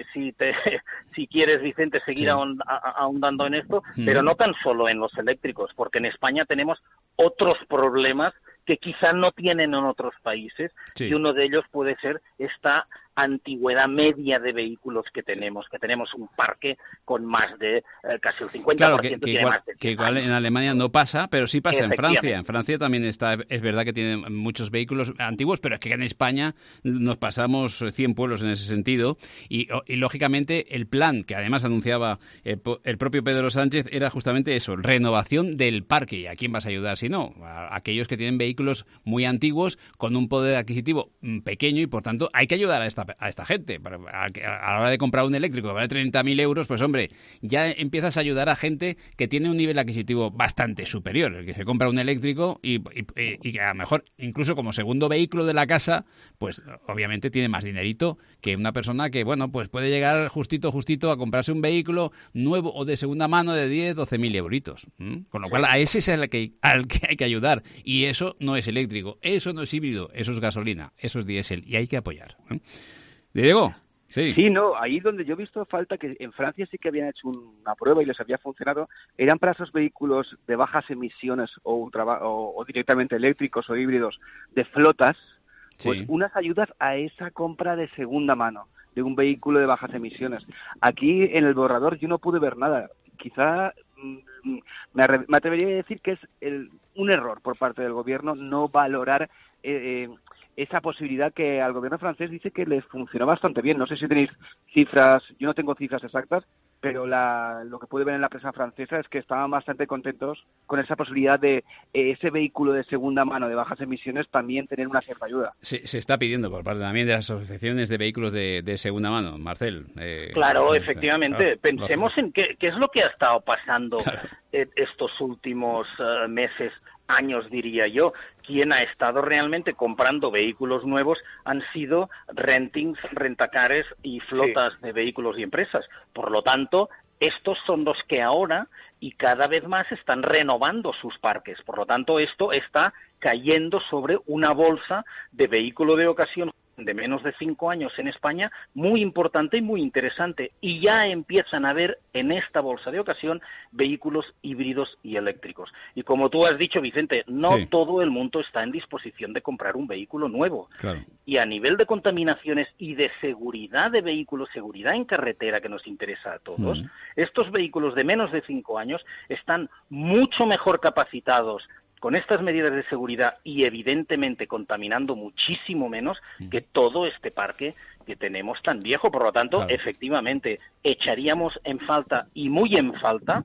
si quieres, Vicente, seguir ahondando en esto, pero no tan solo en los eléctricos, porque en España tenemos otros problemas que quizá no tienen en otros países, y uno de ellos puede ser esta antigüedad media de vehículos que tenemos un parque con más de casi el 50%. Claro, tiene más de 100 que igual en Alemania no pasa, pero sí pasa en Francia. En Francia también es verdad que tienen muchos vehículos antiguos, pero es que en España nos pasamos 100 pueblos en ese sentido y lógicamente el plan que además anunciaba el propio Pedro Sánchez era justamente eso, renovación del parque. ¿Y a quién vas a ayudar si no? A aquellos que tienen vehículos muy antiguos con un poder adquisitivo pequeño y por tanto hay que ayudar a esta gente. A la hora de comprar un eléctrico que vale 30.000 euros, pues hombre, ya empiezas a ayudar a gente que tiene un nivel adquisitivo bastante superior, el que se compra un eléctrico y a lo mejor incluso como segundo vehículo de la casa, pues obviamente tiene más dinerito que una persona que, bueno, pues puede llegar justito a comprarse un vehículo nuevo o de segunda mano de 10, 12.000 euritos. Con lo cual a ese es al que hay que ayudar. Y eso no es eléctrico, eso no es híbrido, eso es gasolina, eso es diésel y hay que apoyar. Diego, sí. Sí, no, ahí donde yo he visto falta, que en Francia sí que habían hecho una prueba y les había funcionado, eran para esos vehículos de bajas emisiones o directamente eléctricos o híbridos de flotas, pues unas ayudas a esa compra de segunda mano de un vehículo de bajas emisiones. Aquí en el borrador yo no pude ver nada. Quizá me atrevería a decir que es un error por parte del gobierno no valorar esa posibilidad que al gobierno francés dice que les funcionó bastante bien. No sé si tenéis cifras, yo no tengo cifras exactas, pero lo que pude ver en la prensa francesa es que estaban bastante contentos con esa posibilidad de ese vehículo de segunda mano de bajas emisiones también tener una cierta ayuda. Se está pidiendo por parte también de las asociaciones de vehículos de segunda mano, Marcel. Claro, efectivamente. Pensemos en qué es lo que ha estado pasando estos últimos meses, años diría yo. Quien ha estado realmente comprando vehículos nuevos han sido rentacares y flotas de vehículos y empresas. Por lo tanto, estos son los que ahora y cada vez más están renovando sus parques. Por lo tanto, esto está cayendo sobre una bolsa de vehículo de ocasión de menos de 5 años en España, muy importante y muy interesante. Y ya empiezan a ver en esta bolsa de ocasión vehículos híbridos y eléctricos. Y como tú has dicho, Vicente, no todo el mundo está en disposición de comprar un vehículo nuevo. Claro. Y a nivel de contaminaciones y de seguridad de vehículos, seguridad en carretera que nos interesa a todos, estos vehículos de menos de 5 años están mucho mejor capacitados con estas medidas de seguridad y evidentemente contaminando muchísimo menos que todo este parque que tenemos tan viejo. Por lo tanto, efectivamente, echaríamos en falta y muy en falta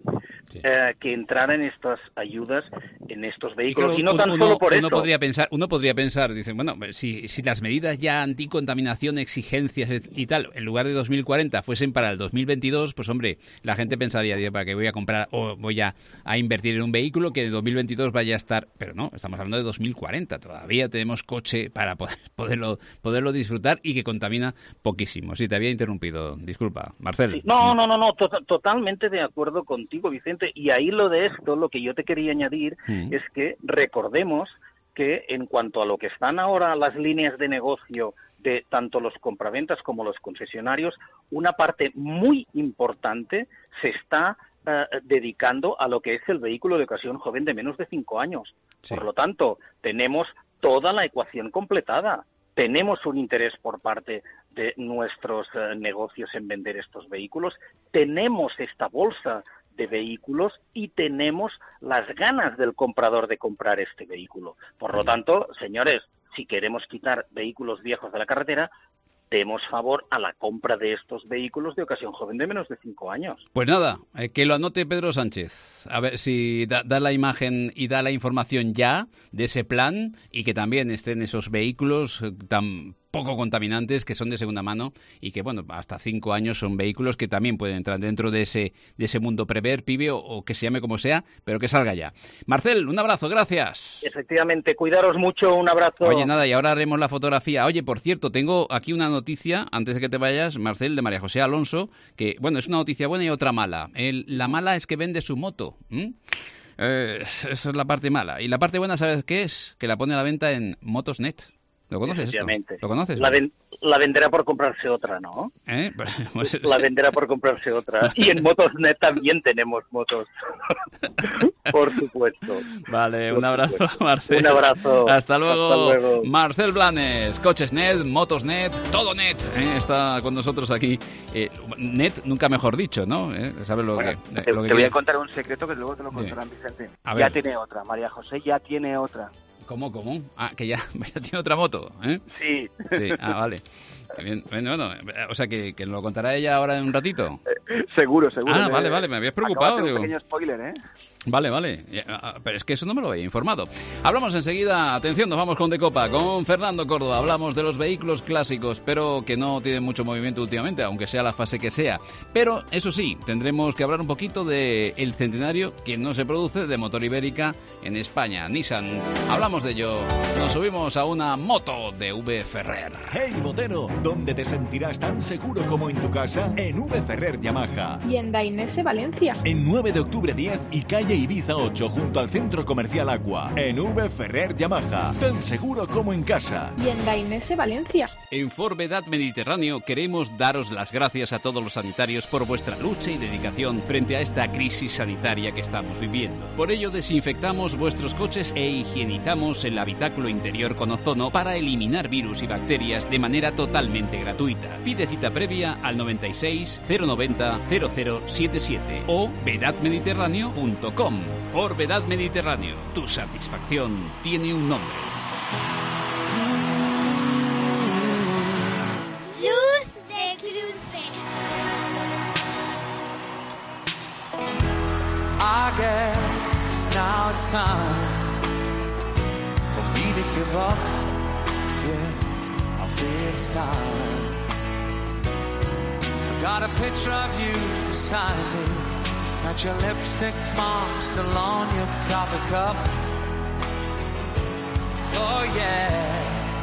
que entraran estas ayudas en estos vehículos. Y no tan solo por eso. Uno podría pensar, dicen, bueno, si las medidas ya anticontaminación, exigencias y tal, en lugar de 2040 fuesen para el 2022, pues hombre, la gente pensaría, ¿para qué voy a comprar o voy a invertir en un vehículo que en 2022 vaya a estar? Pero no, estamos hablando de 2040. Todavía tenemos coche para poderlo disfrutar y que contamina poquísimo. Sí, te había interrumpido. Disculpa, Marcel. Sí. No, totalmente de acuerdo contigo, Vicente. Y ahí lo que yo te quería añadir es que recordemos que en cuanto a lo que están ahora las líneas de negocio de tanto los compraventas como los concesionarios, una parte muy importante se está dedicando a lo que es el vehículo de ocasión joven de menos de 5 años. Sí. Por lo tanto, tenemos toda la ecuación completada. Tenemos un interés por parte de nuestros negocios en vender estos vehículos, tenemos esta bolsa de vehículos y tenemos las ganas del comprador de comprar este vehículo. Por lo tanto, señores, si queremos quitar vehículos viejos de la carretera, demos favor a la compra de estos vehículos de ocasión joven de menos de 5 años. Pues nada, que lo anote Pedro Sánchez. A ver si da la imagen y da la información ya de ese plan y que también estén esos vehículos tan poco contaminantes que son de segunda mano y que, bueno, hasta 5 años son vehículos que también pueden entrar dentro de ese mundo prever, pibe o que se llame como sea, pero que salga ya. Marcel, un abrazo, gracias. Efectivamente, cuidaros mucho, un abrazo. Oye, nada, y ahora haremos la fotografía. Oye, por cierto, tengo aquí una noticia, antes de que te vayas, Marcel, de María José Alonso, que, bueno, es una noticia buena y otra mala. La mala es que vende su moto. Esa es la parte mala. Y la parte buena, ¿sabes qué es? Que la pone a la venta en Motosnet. ¿Lo conoces esto? ¿Lo conoces? La venderá por comprarse otra, ¿no? Pues, la venderá por comprarse otra. Y en Motosnet también tenemos motos. Por supuesto. Vale, un abrazo, Marcel. Un abrazo. Hasta luego. Marcel Blanes, Cochesnet, Motosnet, todo net. Está con nosotros aquí. Net, nunca mejor dicho, ¿no? ¿Sabes lo que te voy a contar un secreto que luego te lo contarán, Vicente. Ya tiene otra. María José ya tiene otra. ¿Cómo? Que ya tiene otra moto, ¿eh? Sí. Vale. Bien. Bueno, o sea, que nos lo contará ella ahora en un ratito. Seguro. Vale, me habías preocupado. Un pequeño spoiler, ¿eh? Vale. Pero es que eso no me lo había informado. Hablamos enseguida, atención, nos vamos con De Copa, con Fernando Córdoba. Hablamos de los vehículos clásicos, pero que no tienen mucho movimiento últimamente, aunque sea la fase que sea. Pero, eso sí, tendremos que hablar un poquito del centenario que no se produce de motor Ibérica en España, Nissan. Hablamos de ello. Nos subimos a una moto de V Ferrer. Hey, motero, ¿dónde te sentirás tan seguro como en tu casa? En V Ferrer Yamaha. Y en Dainese Valencia. En 9 de octubre 10 y calle Ibiza 8, junto al Centro Comercial Aqua. En V Ferrer Yamaha, tan seguro como en casa. Y en Dainese Valencia. En Forvedad Mediterráneo queremos daros las gracias a todos los sanitarios por vuestra lucha y dedicación frente a esta crisis sanitaria que estamos viviendo. Por ello desinfectamos vuestros coches e higienizamos el habitáculo interior con ozono para eliminar virus y bacterias de manera totalmente gratuita. Pide cita previa al 96 090 0077 o vedadmediterráneo.com. Forvedad Mediterráneo, tu satisfacción tiene un nombre. Luz de cruce. I guess now it's time for me to give up. Yeah, I feel it's time. I got a picture of you beside me. Got your lipstick mark still on your coffee cup. Oh yeah.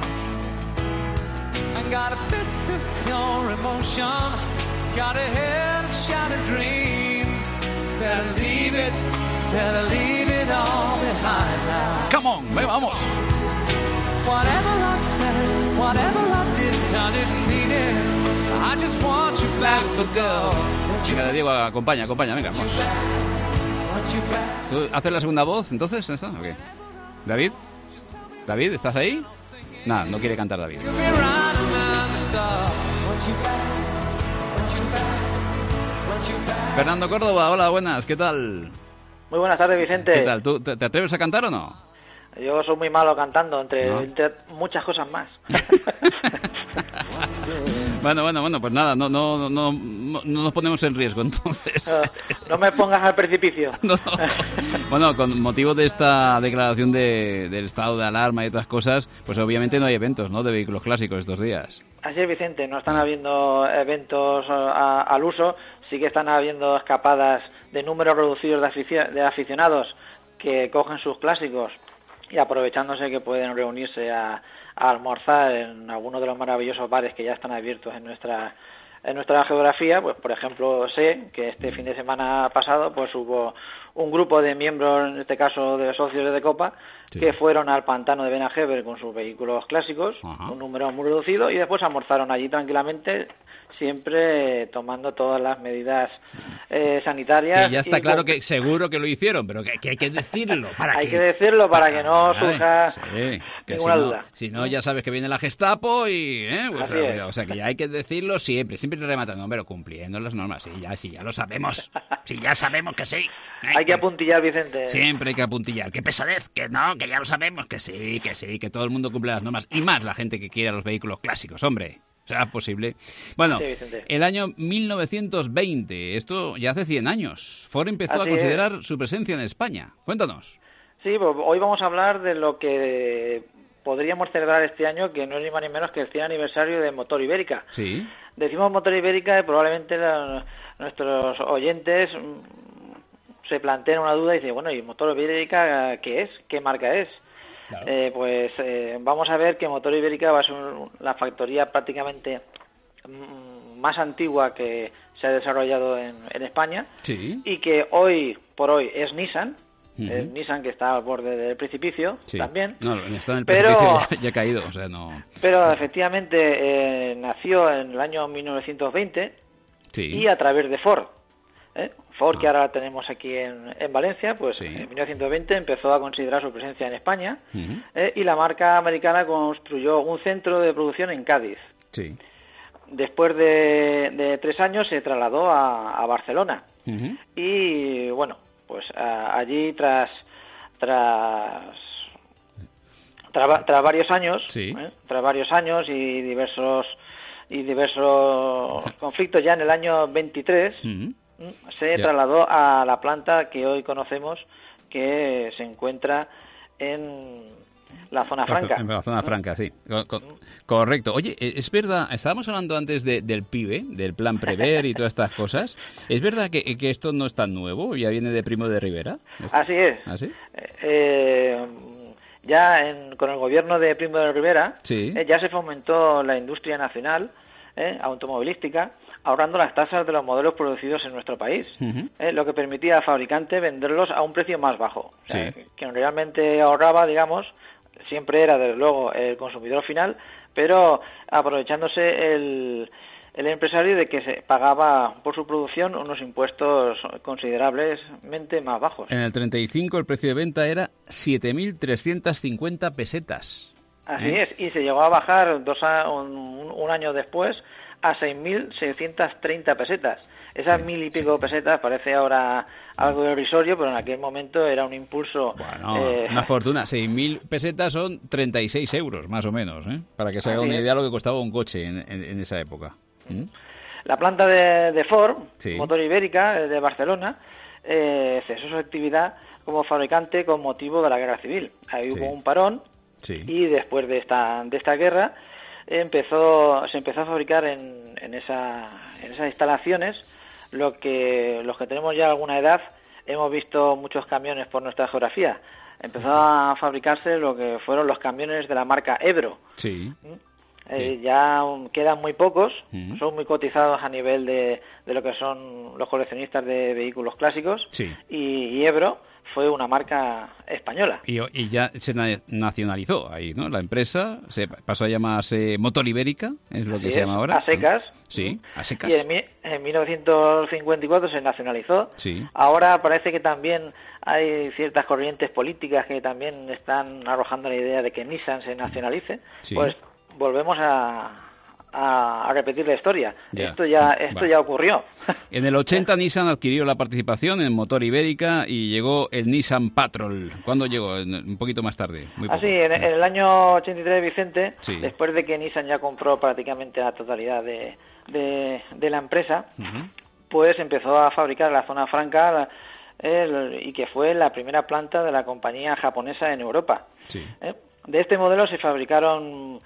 I got a fist of pure emotion. Got a head of shattered dreams. Better leave it all behind now. Come on, vamos. Whatever I said, whatever I did, I didn't mean it. I just want you back for girl. Venga, Diego, acompaña, venga, vamos. ¿Tú haces la segunda voz, entonces? ¿Está? Okay. ¿David? ¿David, estás ahí? Nada, no quiere cantar David. Fernando Córdoba, hola, buenas, ¿qué tal? Muy buenas tardes, Vicente. ¿Qué tal? ¿Tú te atreves a cantar o no? Yo soy muy malo cantando, entre muchas cosas más. Bueno, pues nada, no nos ponemos en riesgo, entonces. No me pongas al precipicio. No. Bueno, con motivo de esta declaración del estado de alarma y otras cosas, pues obviamente no hay eventos, ¿no?, de vehículos clásicos estos días. Así es, Vicente, no están habiendo eventos al uso, sí que están habiendo escapadas de números reducidos de aficionados que cogen sus clásicos y aprovechándose que pueden reunirse a almorzar en algunos de los maravillosos bares que ya están abiertos en nuestra geografía. Pues por ejemplo, sé que este fin de semana pasado pues hubo un grupo de miembros, en este caso de socios de Copa, que fueron al pantano de Benajever con sus vehículos clásicos, un número muy reducido, y después almorzaron allí tranquilamente, siempre tomando todas las medidas sanitarias. Y ya está claro que seguro que lo hicieron, pero que hay que decirlo. Hay que decirlo para que no surja ninguna duda. Si no, ya sabes que viene la Gestapo y... o sea, que ya hay que decirlo siempre rematando, pero cumpliendo las normas. Sí, ya lo sabemos. Sí, ya sabemos que sí. Hay que apuntillar, Vicente. Siempre hay que apuntillar. ¡Qué pesadez! Que no, que ya lo sabemos. Que sí, que todo el mundo cumple las normas. Y más la gente que quiera los vehículos clásicos, hombre. ¿Será posible? Bueno, sí, el año 1920, esto ya hace 100 años, Ford empezó a considerar su presencia en España. Cuéntanos. Sí, pues hoy vamos a hablar de lo que podríamos celebrar este año, que no es ni más ni menos que el 100 aniversario de Motor Ibérica. Sí. Decimos Motor Ibérica y probablemente nuestros oyentes se planteen una duda y dicen, bueno, ¿y Motor Ibérica qué es? ¿Qué marca es? Claro. Vamos a ver que Motor Ibérica va a ser la factoría prácticamente más antigua que se ha desarrollado en España, y que hoy por hoy es Nissan. Es Nissan, que está al borde del precipicio también. No, está en el precipicio, ya ha caído, o sea, no. Pero efectivamente nació en el año 1920 y a través de Ford. Ford, que ahora tenemos aquí en Valencia, pues en 1920 empezó a considerar su presencia en España, y la marca americana construyó un centro de producción en Cádiz. Sí. Después de 3 años se trasladó a Barcelona. Y bueno, pues allí tras varios años, tras varios años y diversos conflictos, ya en el año 23 se trasladó a la planta que hoy conocemos, que se encuentra en la zona franca. En la zona franca, sí. Correcto. Oye, es verdad, estábamos hablando antes del PIBE, del plan Prever y todas estas cosas. ¿Es verdad que esto no es tan nuevo? ¿Ya viene de Primo de Rivera? Así es. ¿Ah, sí? Con el gobierno de Primo de Rivera ya se fomentó la industria nacional automovilística, ahorrando las tasas de los modelos producidos en nuestro país, lo que permitía al fabricante venderlos a un precio más bajo. O sea, quien realmente ahorraba, digamos, siempre era, desde luego, el consumidor final, pero aprovechándose el empresario de que se pagaba por su producción unos impuestos considerablemente más bajos. En el 35 el precio de venta era 7.350 pesetas. Así es, y se llegó a bajar un año después a 6.630 pesetas. Esas 1.000 y pico pesetas parece ahora algo irrisorio, pero en aquel momento era un impulso... Bueno, una fortuna. 6.000 pesetas son 36 euros, más o menos, para que se haga una idea de lo que costaba un coche en esa época. La planta de Ford, Motor Ibérica, de Barcelona, cesó su actividad como fabricante con motivo de la guerra civil. Ahí hubo un parón, y después de esta guerra se empezó a fabricar en esas instalaciones los que tenemos ya alguna edad hemos visto muchos camiones por nuestra geografía. Empezó a fabricarse lo que fueron los camiones de la marca Ebro. Ya quedan muy pocos, son muy cotizados a nivel de lo que son los coleccionistas de vehículos clásicos, y Ebro fue una marca española. Y ya se nacionalizó ahí, ¿no? La empresa se pasó a llamarse Motor Ibérica, es lo que se llama ahora. A secas. Sí, a secas. Y en 1954 se nacionalizó. Sí. Ahora parece que también hay ciertas corrientes políticas que también están arrojando la idea de que Nissan se nacionalice. Pues volvemos a a repetir la historia. Ya. Esto ya ocurrió. En el 80 Nissan adquirió la participación en Motor Ibérica y llegó el Nissan Patrol. ¿Cuándo llegó? Un poquito más tarde. Así, en el año 83, Vicente, sí. después de que Nissan ya compró prácticamente la totalidad de la empresa, pues empezó a fabricar la zona franca y que fue la primera planta de la compañía japonesa en Europa. Sí. De este modelo se fabricaron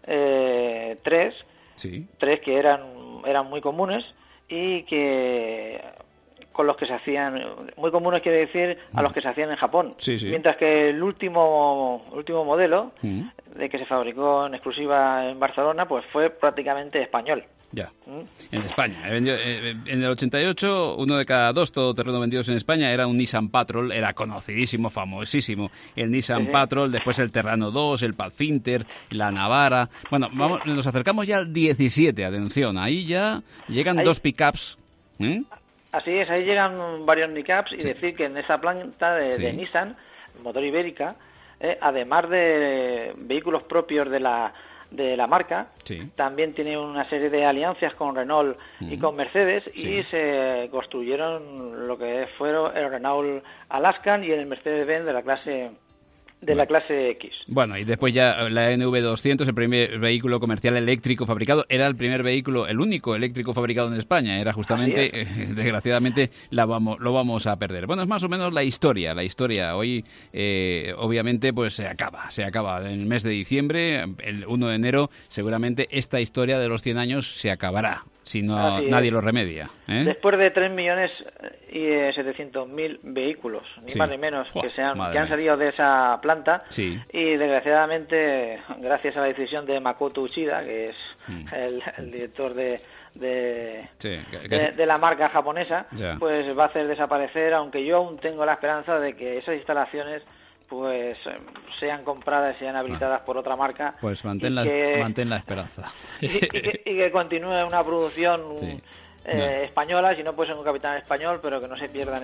tres que eran muy comunes y que con los que se hacían, muy comunes quiere decir a los que se hacían en Japón, mientras que el último modelo de que se fabricó en exclusiva en Barcelona pues fue prácticamente español. Ya, en España. En el 88, 1 de cada 2 todoterreno vendidos en España era un Nissan Patrol, era conocidísimo, famosísimo. El Nissan Patrol, después el Terrano 2, el Pathfinder, la Navara. Bueno, nos acercamos ya al 17, atención, ahí ya llegan 2 pickups. Así es, ahí llegan varios pickups y decir que en esa planta de Nissan, Motor Ibérica, además de vehículos propios de la marca, también tiene una serie de alianzas con Renault y con Mercedes y se construyeron lo que fueron el Renault Alaskan y el Mercedes-Benz de la clase X. Bueno, y después ya la NV200, el primer vehículo comercial eléctrico fabricado, era el primer vehículo, el único eléctrico fabricado en España. Era justamente, desgraciadamente, lo vamos a perder. Bueno, es más o menos la historia. Hoy, obviamente, pues se acaba. En el mes de diciembre, el 1 de enero, seguramente esta historia de los 100 años se acabará, si no nadie lo remedia. Después de 3.700.000 vehículos, ni más ni menos, que han salido de esa planta, y desgraciadamente, gracias a la decisión de Makoto Uchida, que es el director de la marca japonesa, pues va a hacer desaparecer, aunque yo aún tengo la esperanza de que esas instalaciones pues sean compradas y sean habilitadas por otra marca. Pues mantén la esperanza. Y que continúe una producción española, si no puede ser un capital español, pero que no se pierdan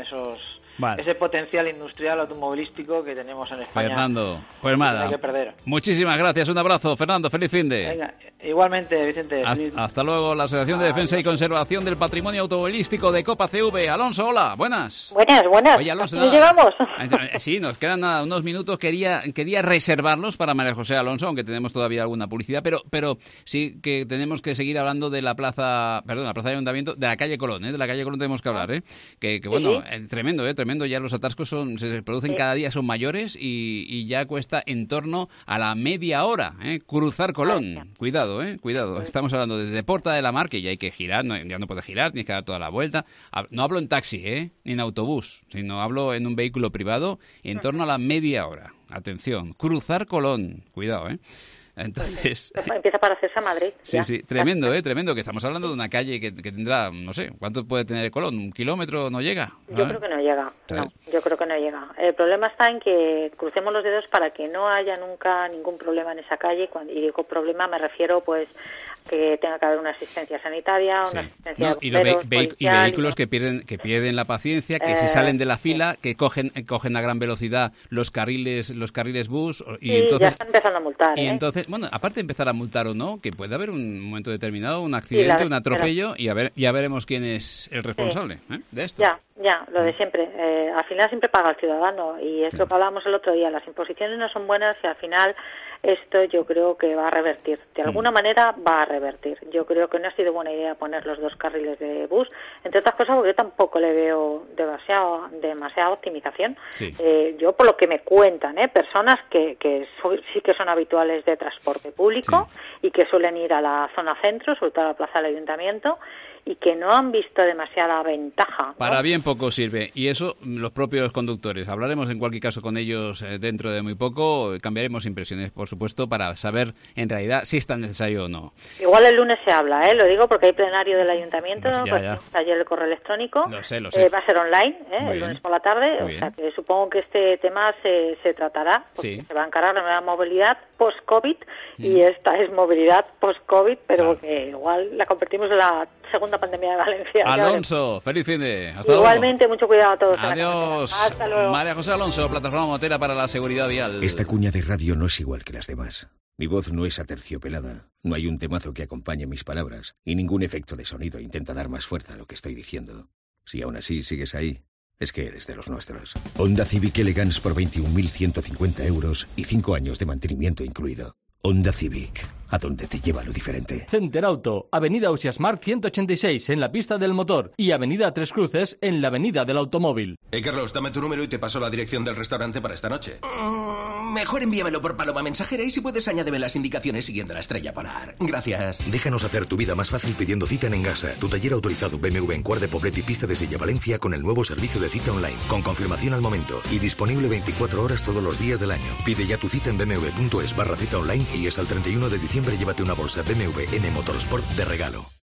ese potencial industrial automovilístico que tenemos en España. Fernando, pues nada, muchísimas gracias, un abrazo, Fernando, feliz finde. Venga, igualmente, Vicente. Hasta luego. La Asociación de Defensa y Conservación del Patrimonio Automovilístico de Copa CV. Alonso, hola, buenas. Buenas. Oye, Alonso, ¿Nos llegamos? Sí, nos quedan unos minutos. Quería reservarlos para María José Alonso, aunque tenemos todavía alguna publicidad, pero sí que tenemos que seguir hablando de la plaza de Ayuntamiento, de la calle Colón, de la calle Colón tenemos que hablar, que bueno, tremendo, ya los atascos se producen cada día, son mayores y ya cuesta en torno a la media hora, cruzar Colón. Cuidado, estamos hablando desde Porta de la Mar, que ya hay que girar, ya no puede girar, tienes que dar toda la vuelta. No hablo en taxi, ni en autobús, sino hablo en un vehículo privado en torno a la media hora. Atención, cruzar Colón, cuidado, Entonces empieza para hacerse a Madrid. Sí, tremendo, que estamos hablando de una calle que tendrá, no sé, ¿cuánto puede tener Colón? ¿1 kilómetro no llega? Yo creo que no llega. Yo creo que no llega. El problema está en que crucemos los dedos para que no haya nunca ningún problema en esa calle. Y digo problema, me refiero pues que tenga que haber una asistencia sanitaria, una asistencia y vehículos que pierden la paciencia, que se salen de la fila, que cogen a gran velocidad los carriles bus y entonces ya están empezando a multar. Y entonces, bueno, aparte de empezar a multar o no, que puede haber un momento determinado, un accidente, un atropello, y ya veremos quién es el responsable de esto. Ya, lo de siempre. Al final siempre paga el ciudadano, y es lo que hablábamos el otro día. Las imposiciones no son buenas y al final esto yo creo que va a revertir. De alguna manera va a revertir. Yo creo que no ha sido buena idea poner los 2 carriles de bus, entre otras cosas porque yo tampoco le veo demasiada optimización. Yo, por lo que me cuentan, personas que sí que son habituales de transporte público y que suelen ir a la zona centro, sobre todo a la plaza del Ayuntamiento, y que no han visto demasiada ventaja, ¿no? Para bien poco sirve, y eso los propios conductores. Hablaremos en cualquier caso con ellos dentro de muy poco, cambiaremos impresiones, por supuesto, para saber en realidad si es tan necesario o no. Igual el lunes se habla, lo digo porque hay plenario del Ayuntamiento, ayer el correo electrónico, lo sé. Va a ser online, el lunes por la tarde, o sea que supongo que este tema se tratará, porque se va a encargar la nueva movilidad post-COVID, y esta es movilidad post-COVID, pero que igual la convertimos en la segunda pandemia de Valencia. Alonso, feliz finde. Hasta igualmente, luego. Mucho cuidado a todos. Adiós. Hasta luego. María José Alonso, Plataforma Motera para la Seguridad Vial. Esta cuña de radio no es igual que las demás. Mi voz no es aterciopelada, no hay un temazo que acompañe mis palabras, y ningún efecto de sonido intenta dar más fuerza a lo que estoy diciendo. Si aún así sigues ahí, es que eres de los nuestros. Honda Civic Elegance por 21.150 euros y 5 años de mantenimiento incluido. Honda Civic, a donde te lleva lo diferente. Center Auto, Avenida Ausiasmark 186 en la pista del motor y Avenida Tres Cruces en la Avenida del Automóvil. Carlos, dame tu número y te paso la dirección del restaurante para esta noche. Mejor envíamelo por paloma mensajera y si puedes añádeme las indicaciones siguiendo la estrella polar. Gracias. Déjanos hacer tu vida más fácil pidiendo cita en Engasa, tu taller autorizado BMW en Cuart de Poblet y pista de Sella Valencia con el nuevo servicio de cita online, con confirmación al momento y disponible 24 horas todos los días del año. Pide ya tu cita en bmw.es/cita online y es al 31 de diciembre llévate una bolsa BMW M Motorsport de regalo.